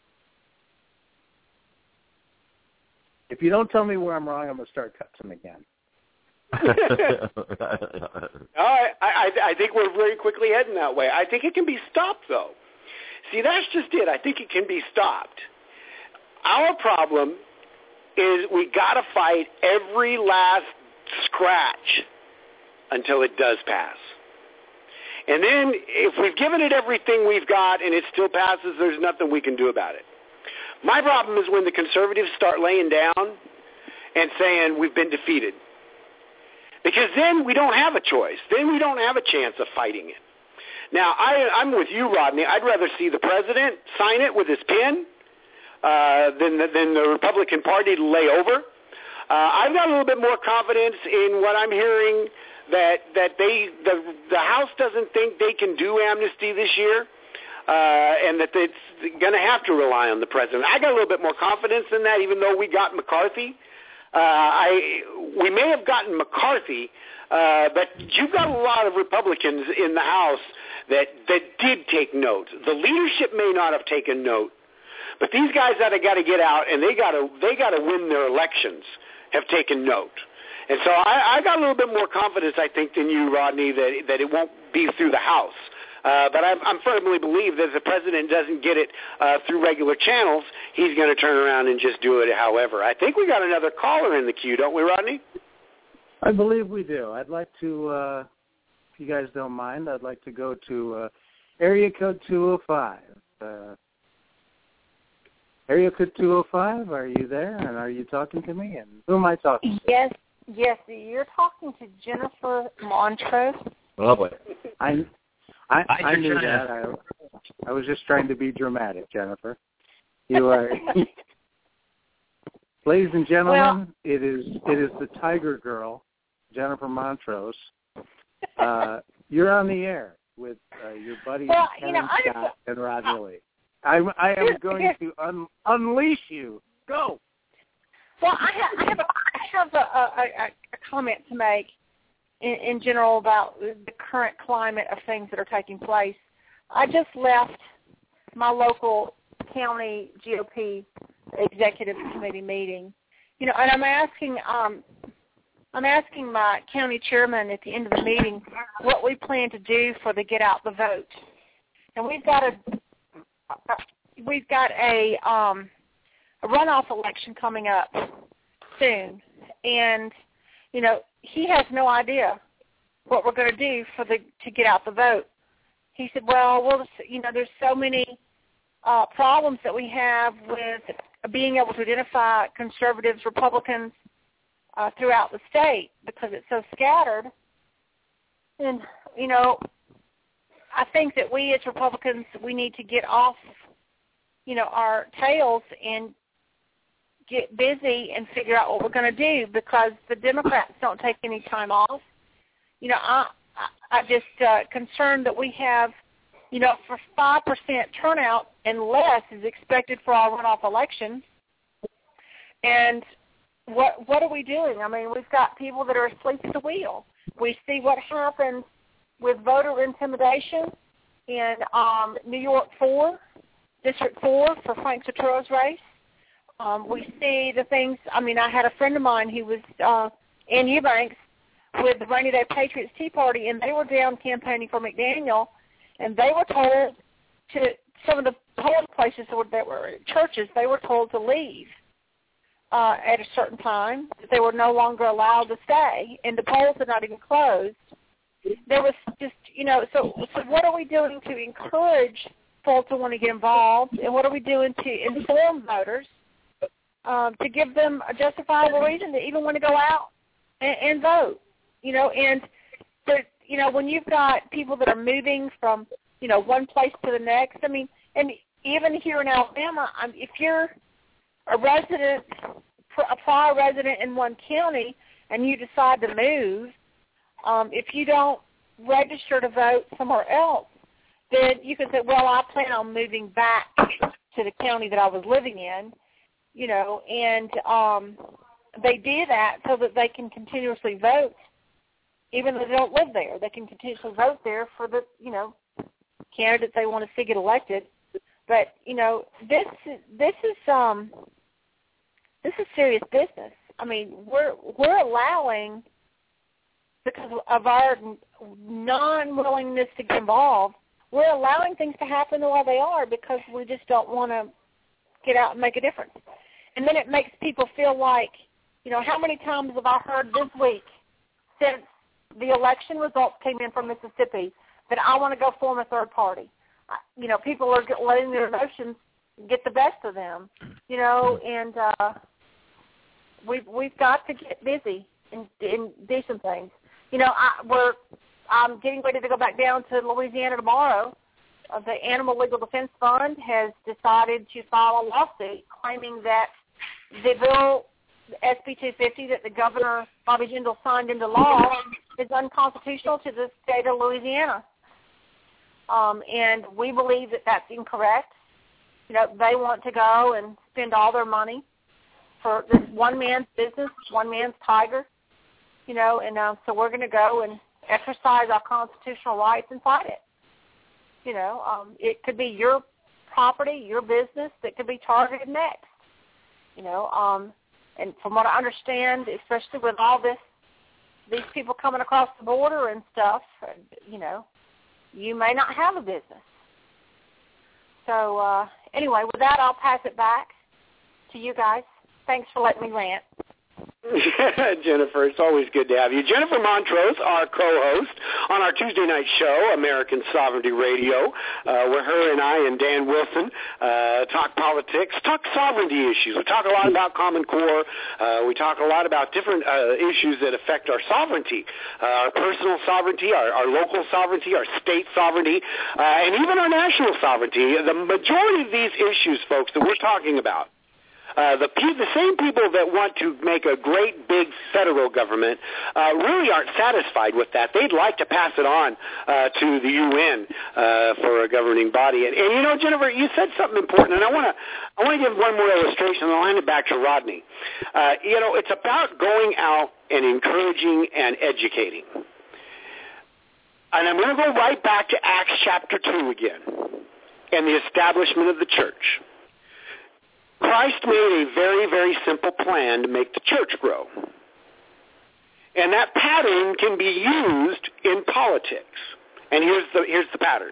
If you don't tell me where I'm wrong, I'm going to start cutting again. I think we're very quickly heading that way. I think it can be stopped, though. See, that's just it. I think it can be stopped. Our problem is we got to fight every last scratch until it does pass. And then if we've given it everything we've got and it still passes, there's nothing we can do about it. My problem is when the conservatives start laying down and saying we've been defeated. Because then we don't have a choice. Then we don't have a chance of fighting it. Now, I'm with you, Rodney. I'd rather see the president sign it with his pen than the Republican Party to lay over. I've got a little bit more confidence in what I'm hearing that the House doesn't think they can do amnesty this year. and that it's going to have to rely on the president. I got a little bit more confidence in that, even though we got McCarthy. We may have gotten McCarthy, but you've got a lot of Republicans in the House that did take note. The leadership may not have taken note, but these guys that have got to get out and they got to win their elections have taken note. And so I got a little bit more confidence, I think, than you, Rodney, that it won't be through the House. But I firmly believe that if the president doesn't get it through regular channels, he's going to turn around and just do it however. I think we got another caller in the queue, don't we, Rodney? I believe we do. I'd like to, if you guys don't mind, I'd like to go to area code 205. Area code 205, are you there? And are you talking to me? And who am I talking to? Yes, you're talking to Jennifer Montrose. Oh, boy. I knew that. I was just trying to be dramatic, Jennifer. You are, ladies and gentlemen. It is the Tiger Girl, Jennifer Montrose. You're on the air with your buddies Kevin Scott and Rod Lilly. I am going to unleash you. Go. Well, I have a comment to make in general about the current climate of things that are taking place. I just left my local county GOP executive committee meeting, and I'm asking my county chairman at the end of the meeting what we plan to do for the get out the vote, and we've got a runoff election coming up soon, and he has no idea what we're going to do to get out the vote. He said, well, there's so many problems that we have with being able to identify conservatives, Republicans throughout the state because it's so scattered. And, I think that we as Republicans, we need to get off, our tails and get busy and figure out what we're going to do because the Democrats don't take any time off. I'm just concerned that we have, for 5% turnout and less is expected for our runoff elections. And what are we doing? I mean, we've got people that are asleep at the wheel. We see what happens with voter intimidation in New York 4, District 4 for Frank Soturo's race. We see the things, I had a friend of mine who was in Eubanks with the Rainy Day Patriots Tea Party, and they were down campaigning for McDaniel, and they were told to, some of the polling places that were churches, they were told to leave at a certain time, that they were no longer allowed to stay, and the polls had not even closed. There was just, so what are we doing to encourage folks to want to get involved, and what are we doing to inform voters to give them a justifiable reason to even want to go out and vote, and when you've got people that are moving from, one place to the next, and even here in Alabama, if you're a prior resident in one county and you decide to move, if you don't register to vote somewhere else, then you can say, well, I plan on moving back to the county that I was living in, and they do that so that they can continuously vote, even though they don't live there. They can continuously vote there for the, candidates they want to see get elected. But, this is serious business. We're allowing, because of our non-willingness to get involved, we're allowing things to happen the way they are because we just don't want to get out and make a difference. And then it makes people feel like, how many times have I heard this week since the election results came in from Mississippi that I want to go form a third party? People are letting their emotions get the best of them, and we've got to get busy and do some things. I'm getting ready to go back down to Louisiana tomorrow. The Animal Legal Defense Fund has decided to file a lawsuit claiming that the bill, SB 250, that the Governor, Bobby Jindal, signed into law is unconstitutional to the state of Louisiana. and we believe that that's incorrect. You know, they want to go and spend all their money for this one man's business, one man's tiger, you know, and so we're going to go and exercise our constitutional rights and fight it. You know, it could be your property, your business that could be targeted next. You know, and from what I understand, especially with all these people coming across the border and stuff, you know, you may not have a business. So anyway, with that, I'll pass it back to you guys. Thanks for letting me rant. Jennifer, it's always good to have you. Jennifer Montrose, our co-host on our Tuesday night show, American Sovereignty Radio, where her and I and Dan Wilson talk politics, talk sovereignty issues. We talk a lot about Common Core. We talk a lot about different issues that affect our sovereignty, our personal sovereignty, our local sovereignty, our state sovereignty, and even our national sovereignty. The majority of these issues, folks, that we're talking about, the same people that want to make a great big federal government really aren't satisfied with that. They'd like to pass it on to the UN for a governing body. And you know, Jennifer, you said something important, and I want to give one more illustration, and I'll hand it back to Rodney. You know, it's about going out and encouraging and educating. And I'm going to go right back to Acts chapter 2 again and the establishment of the church. Christ made a very, very simple plan to make the church grow. And that pattern can be used in politics. And here's the pattern.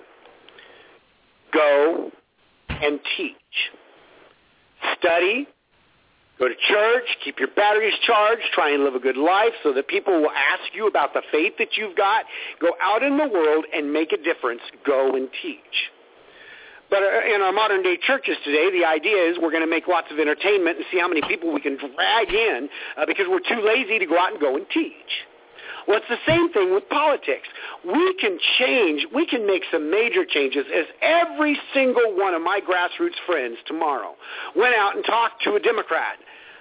Go and teach. Study. Go to church. Keep your batteries charged. Try and live a good life so that people will ask you about the faith that you've got. Go out in the world and make a difference. Go and teach. But in our modern-day churches today, the idea is we're going to make lots of entertainment and see how many people we can drag in because we're too lazy to go out and go and teach. Well, it's the same thing with politics. We can change. We can make some major changes as every single one of my grassroots friends tomorrow went out and talked to a Democrat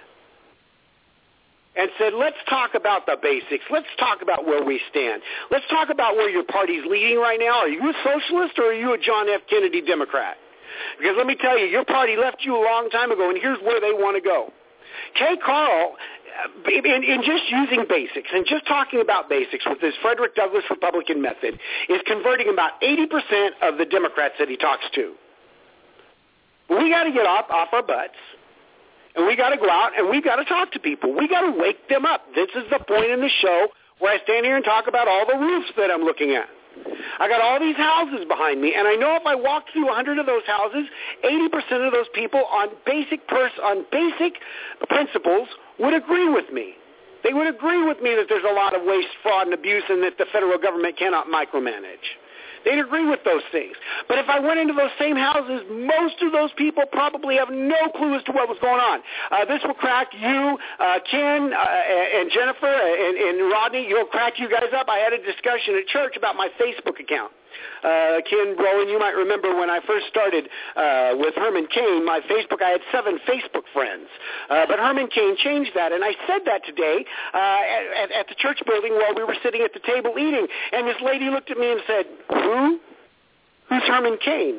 and said, let's talk about the basics. Let's talk about where we stand. Let's talk about where your party's leading right now. Are you a socialist or are you a John F. Kennedy Democrat? Because let me tell you, your party left you a long time ago, and here's where they want to go. Kay Carl, in just using basics and just talking about basics with this Frederick Douglass Republican method, is converting about 80% of the Democrats that he talks to. But we got to get off our butts. And we got to go out and we got to talk to people. We got to wake them up. This is the point in the show where I stand here and talk about all the roofs that I'm looking at. I got all these houses behind me, and I know if I walked through 100 of those houses, 80% of those people on basic principles would agree with me. They would agree with me that there's a lot of waste, fraud, and abuse, and that the federal government cannot micromanage. They'd agree with those things. But if I went into those same houses, most of those people probably have no clue as to what was going on. This will crack you, Ken, and Jennifer, and Rodney. You'll crack you guys up. I had a discussion at church about my Facebook account. Ken Brolin, you might remember when I first started with Herman Cain, my Facebook, I had 7 Facebook friends. But Herman Cain changed that, and I said that today at the church building while we were sitting at the table eating. And this lady looked at me and said, Who? Who's Herman Cain?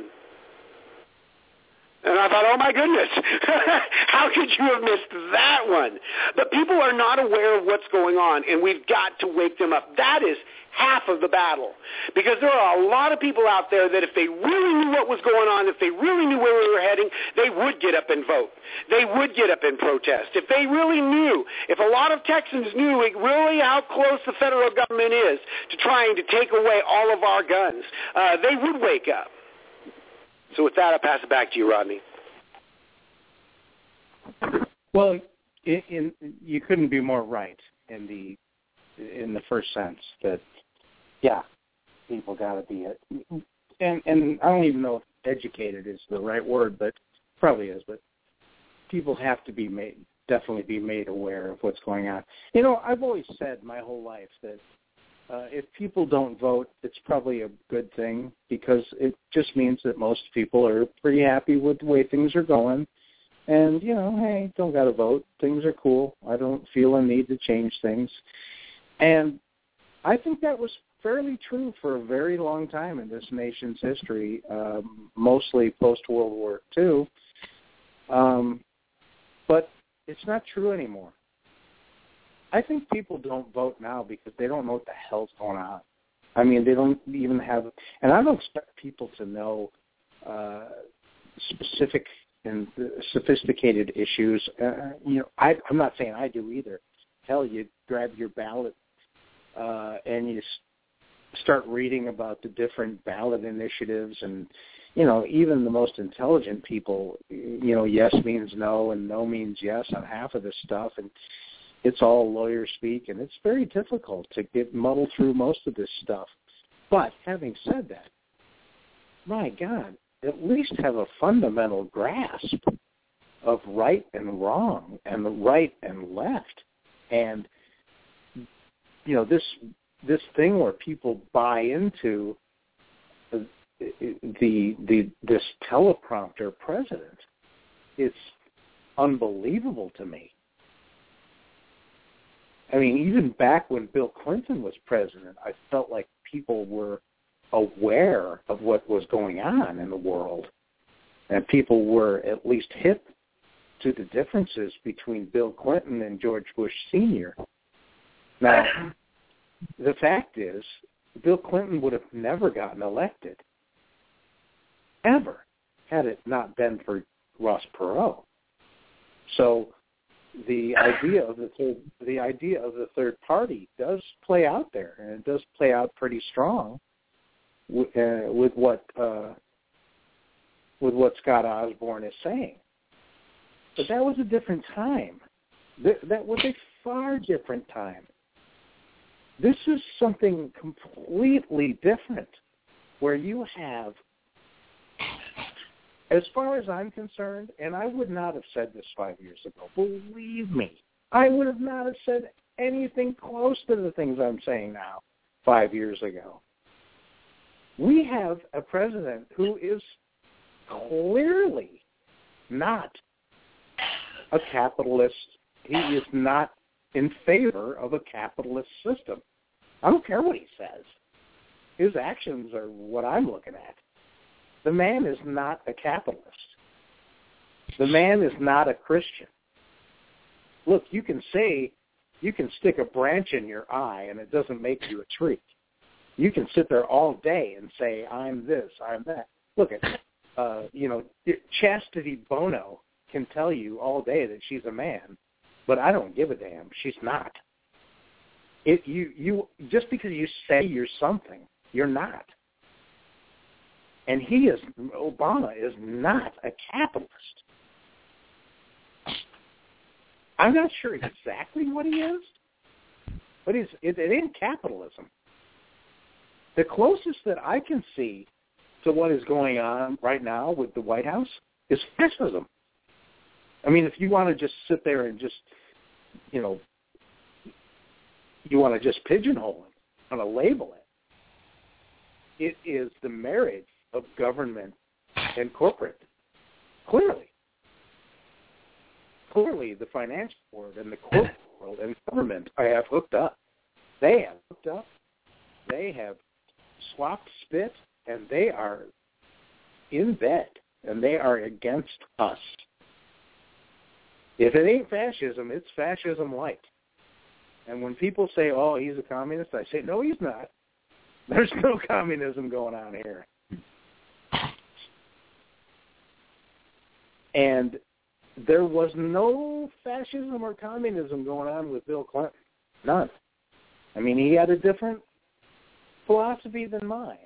And I thought, oh, my goodness, how could you have missed that one? But people are not aware of what's going on, and we've got to wake them up. That is half of the battle, because there are a lot of people out there that if they really knew what was going on, if they really knew where we were heading, they would get up and vote. They would get up and protest. If they really knew, if a lot of Texans knew really how close the federal government is to trying to take away all of our guns, they would wake up. So with that, I'll pass it back to you, Rodney. Well, you couldn't be more right in the first sense that, yeah, people got to be and I don't even know if educated is the right word, but probably is. But people have to be definitely be made aware of what's going on. You know, I've always said my whole life that if people don't vote, it's probably a good thing, because it just means that most people are pretty happy with the way things are going. And, you know, hey, don't got to vote. Things are cool. I don't feel a need to change things. And I think that was fairly true for a very long time in this nation's history, mostly post-World War II. But it's not true anymore. I think people don't vote now because they don't know what the hell's going on. I mean, they don't even have, and I don't expect people to know specific and sophisticated issues. I'm not saying I do either. Hell, you grab your ballot and you start reading about the different ballot initiatives, and even the most intelligent people, yes means no and no means yes on half of this stuff, and it's all lawyer speak, and it's very difficult to muddle through most of this stuff. But having said that, my God, at least have a fundamental grasp of right and wrong and the right and left. And, this thing where people buy into this teleprompter president, it's unbelievable to me. I mean, even back when Bill Clinton was president, I felt like people were aware of what was going on in the world, and people were at least hip to the differences between Bill Clinton and George Bush Sr. Now, the fact is, Bill Clinton would have never gotten elected, ever, had it not been for Ross Perot. So the idea of the third party does play out there, and it does play out pretty strong with what Scott Osborne is saying. But that was a different time. That was a far different time. This is something completely different, where you have, as far as I'm concerned, and I would not have said this 5 years ago, believe me, I would have not have said anything close to the things I'm saying now 5 years ago. We have a president who is clearly not a capitalist. He is not in favor of a capitalist system. I don't care what he says. His actions are what I'm looking at. The man is not a capitalist. The man is not a Christian. Look, you can stick a branch in your eye and it doesn't make you a tree. You can sit there all day and say, I'm this, I'm that. Look at, Chastity Bono can tell you all day that she's a man, but I don't give a damn. She's not. You just because you say you're something, you're not. And Obama is not a capitalist. I'm not sure exactly what he is, but it ain't capitalism. The closest that I can see to what is going on right now with the White House is fascism. I mean, if you want to just sit there and just, you want to just pigeonhole it, want to label it, it is the marriage of government and corporate. Clearly, the financial world and the corporate world and government have hooked up. They have hooked up. They have swapped spit, and they are in bed, and they are against us. If it ain't fascism, it's fascism-like. And when people say, oh, he's a communist, I say, no, he's not. There's no communism going on here. And there was no fascism or communism going on with Bill Clinton. None. I mean, he had a different philosophy than mine.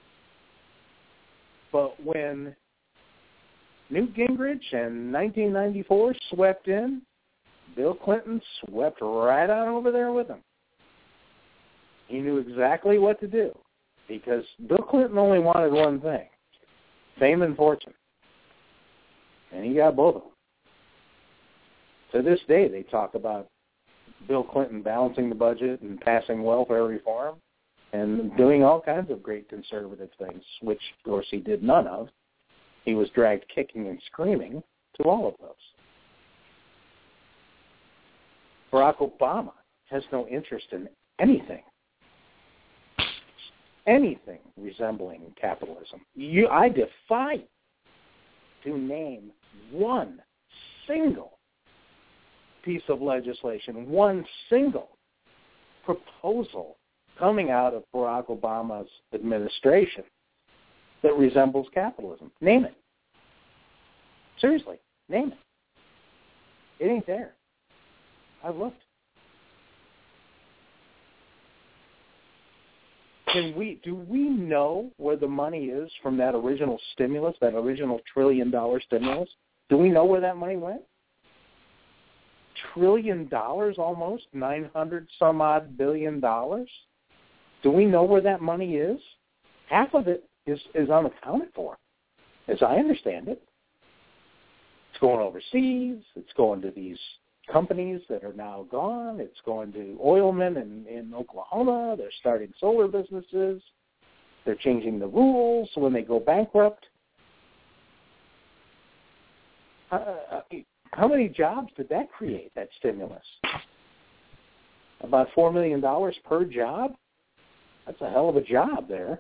But when Newt Gingrich in 1994 swept in, Bill Clinton swept right on over there with him. He knew exactly what to do because Bill Clinton only wanted one thing, fame and fortune. And he got both of them. To this day, they talk about Bill Clinton balancing the budget and passing welfare reform and doing all kinds of great conservative things, which, of course, he did none of. He was dragged kicking and screaming to all of those. Barack Obama has no interest in anything. anything resembling capitalism. I defy you to name one single piece of legislation, one single proposal coming out of Barack Obama's administration that resembles capitalism. Name it. Seriously, name it. It ain't there. I've looked. Do we know where the money is from that original stimulus, that original $1 trillion stimulus? Do we know where that money went? $1 trillion almost, 900 some odd billion dollars? Do we know where that money is? Half of it is unaccounted for, as I understand it. It's going overseas. It's going to these companies that are now gone. It's going to oilmen in Oklahoma. They're starting solar businesses. They're changing the rules so when they go bankrupt. How many jobs did that create, that stimulus? About $4 million per job? That's a hell of a job there.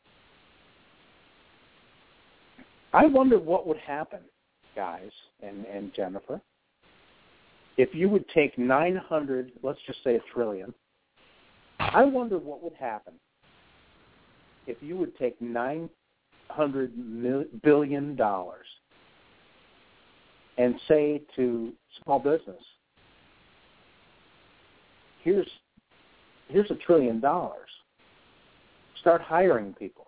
I wonder what would happen, guys and Jennifer, if you would take 900, let's just say $1 trillion. I wonder what would happen if you would take $900 billion and say to small business, here's $1 trillion. Start hiring people.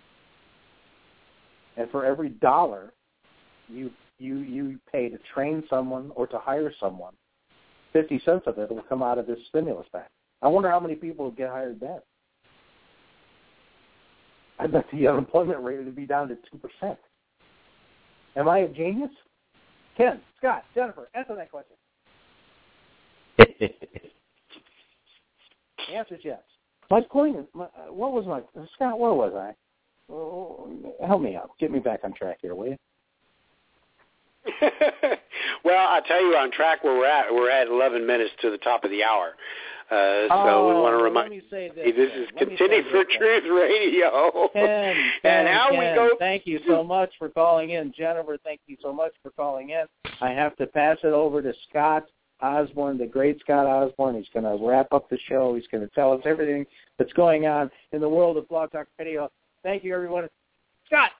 And for every dollar you pay to train someone or to hire someone, 50 cents of it will come out of this stimulus package. I wonder how many people will get hired then. I bet the unemployment rate would be down to 2%. Am I a genius? Ken, Scott, Jennifer, answer that question. The answer is yes. Scott, where was I? Help me out. Get me back on track here, will you? Well, I'll tell you on track where we're at. We're at 11 minutes to the top of the hour. So we want to remind you, this is Contending for Truth Radio. Ken, thank you so much for calling in. Jennifer, thank you so much for calling in. I have to pass it over to Scott Osborne, the great Scott Osborne. He's going to wrap up the show. He's going to tell us everything that's going on in the world of Blog Talk Radio. Thank you, everyone. Scott.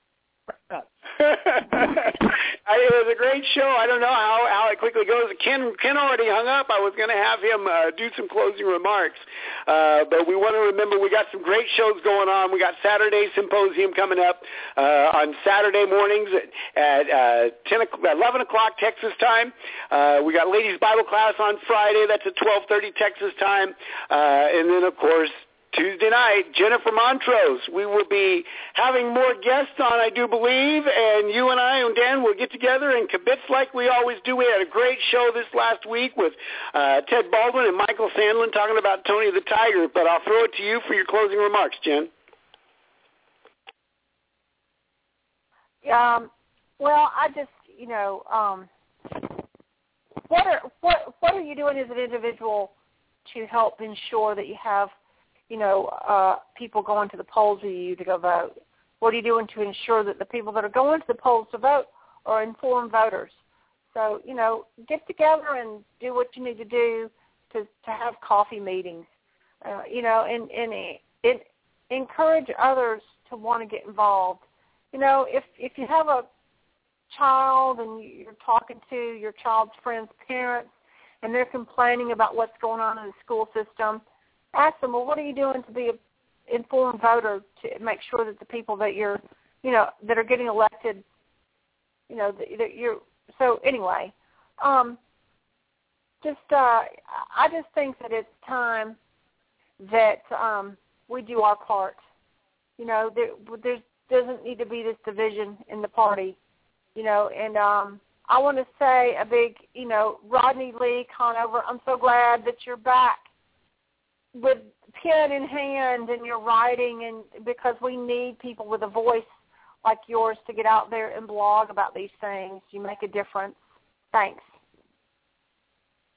It was a great show. I don't know how it quickly goes. Ken already hung up. I was going to have him do some closing remarks. But we want to remember we got some great shows going on. We got Saturday Symposium coming up on Saturday mornings at 11 o'clock Texas time. We got Ladies Bible Class on Friday. That's at 12:30 Texas time. And then, of course, Tuesday night, Jennifer Montrose. We will be having more guests on, I do believe, and you and I and Dan will get together and kibitz like we always do. We had a great show this last week with Ted Baldwin and Michael Sandlin talking about Tony the Tiger, but I'll throw it to you for your closing remarks, Jen. Well, I just, what are you doing as an individual to help ensure that you have people going to the polls with you to go vote? What are you doing to ensure that the people that are going to the polls to vote are informed voters? So, get together and do what you need to do to have coffee meetings, and encourage others to want to get involved. If you have a child and you're talking to your child's friends' parents and they're complaining about what's going on in the school system, ask them, well, what are you doing to be an informed voter to make sure that the people that you're, that are getting elected, that you're. So anyway, I just think that it's time that we do our part. There doesn't need to be this division in the party, and I want to say a big, Rodney Lee Conover, I'm so glad that you're back with pen in hand and you're writing, and because we need people with a voice like yours to get out there and blog about these things. You make a difference. Thanks.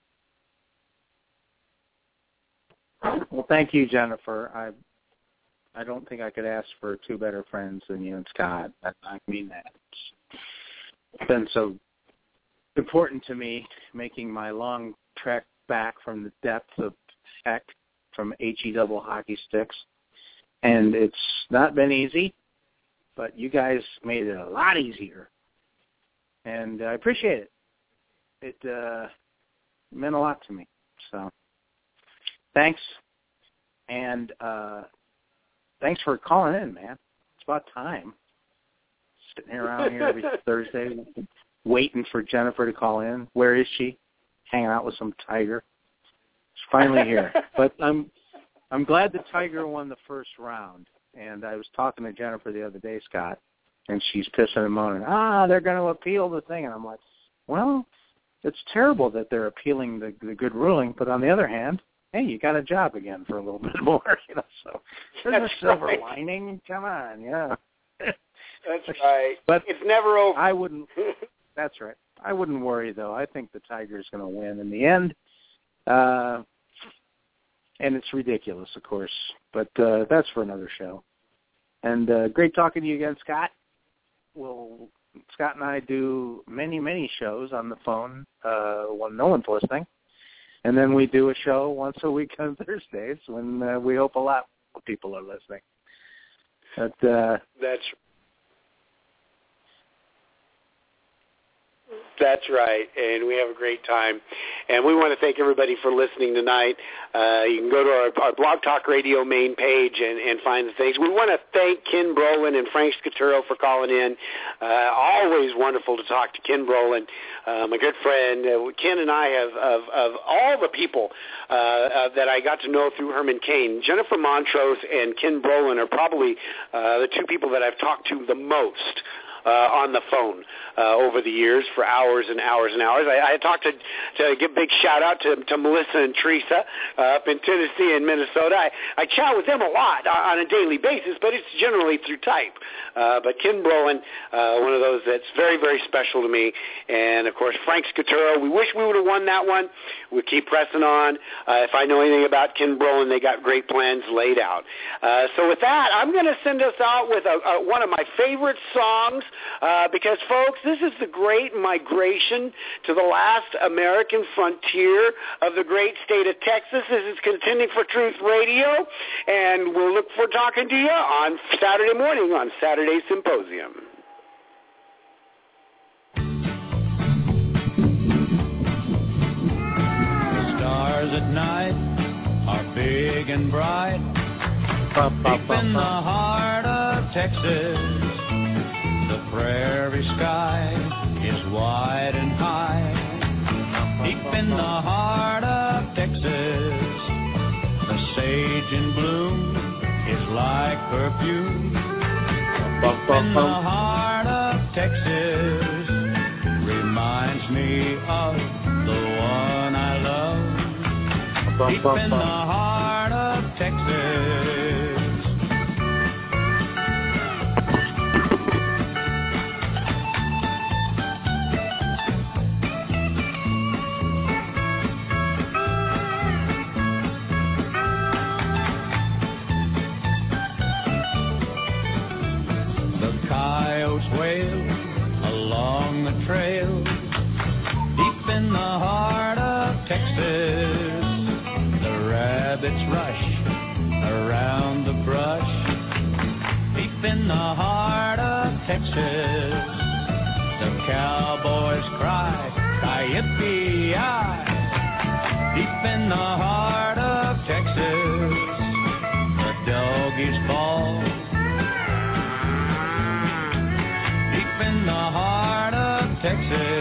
Well, thank you, Jennifer. I don't think I could ask for two better friends than you and Scott. I mean that. It's been so important to me making my long trek back from the depths of heck from HE double hockey sticks. And it's not been easy, but you guys made it a lot easier. And I appreciate it. It meant a lot to me. So thanks. And thanks for calling in, man. It's about time. Sitting around here every Thursday waiting for Jennifer to call in. Where is she? Hanging out with some tiger. She's finally here. But I'm glad the Tiger won the first round. And I was talking to Jennifer the other day, Scott, and she's pissing and moaning, they're going to appeal the thing. And I'm like, well, it's terrible that they're appealing the good ruling, but on the other hand, hey, you got a job again for a little bit more, so there's a silver lining. Come on, yeah. That's right. But it's never over. I wouldn't. That's right. I wouldn't worry, though. I think the Tiger's going to win in the end. And it's ridiculous, of course, but that's for another show. And great talking to you again, Scott. Scott and I do many, many shows on the phone when no one's listening. And then we do a show once a week on Thursdays when we hope a lot of people are listening. But, That's right, and we have a great time. And we want to thank everybody for listening tonight. You can go to our Blog Talk Radio main page and find the things. We want to thank Ken Brolin and Frank Scaturo for calling in. Always wonderful to talk to Ken Brolin, my good friend. Ken and I have, of all the people that I got to know through Herman Cain, Jennifer Montrose and Ken Brolin are probably the two people that I've talked to the most on the phone over the years for hours and hours and hours. I talked to give a big shout-out to Melissa and Teresa up in Tennessee and Minnesota. I chat with them a lot on a daily basis, but it's generally through type. But Ken Brolin, one of those that's very, very special to me. And, of course, Frank Scaturo. We wish we would have won that one. We keep pressing on. If I know anything about Ken Brolin, they got great plans laid out. So with that, I'm going to send us out with one of my favorite songs. Because, folks, this is the great migration to the last American frontier of the great state of Texas. This is Contending for Truth Radio, and we'll look forward to talking to you on Saturday morning on Saturday Symposium. The stars at night are big and bright, deep in the heart of Texas. The prairie sky is wide and high, deep in the heart of Texas. The sage in bloom is like perfume, deep in the heart of Texas. Reminds me of the one I love, deep in the heart of Texas. Wail along the trail, deep in the heart of Texas. The rabbits rush around the brush, deep in the heart of Texas. The cowboys cry, Ki-yip-ki-yi, deep in the heart of Texas. The doggies bawl in the heart of Texas.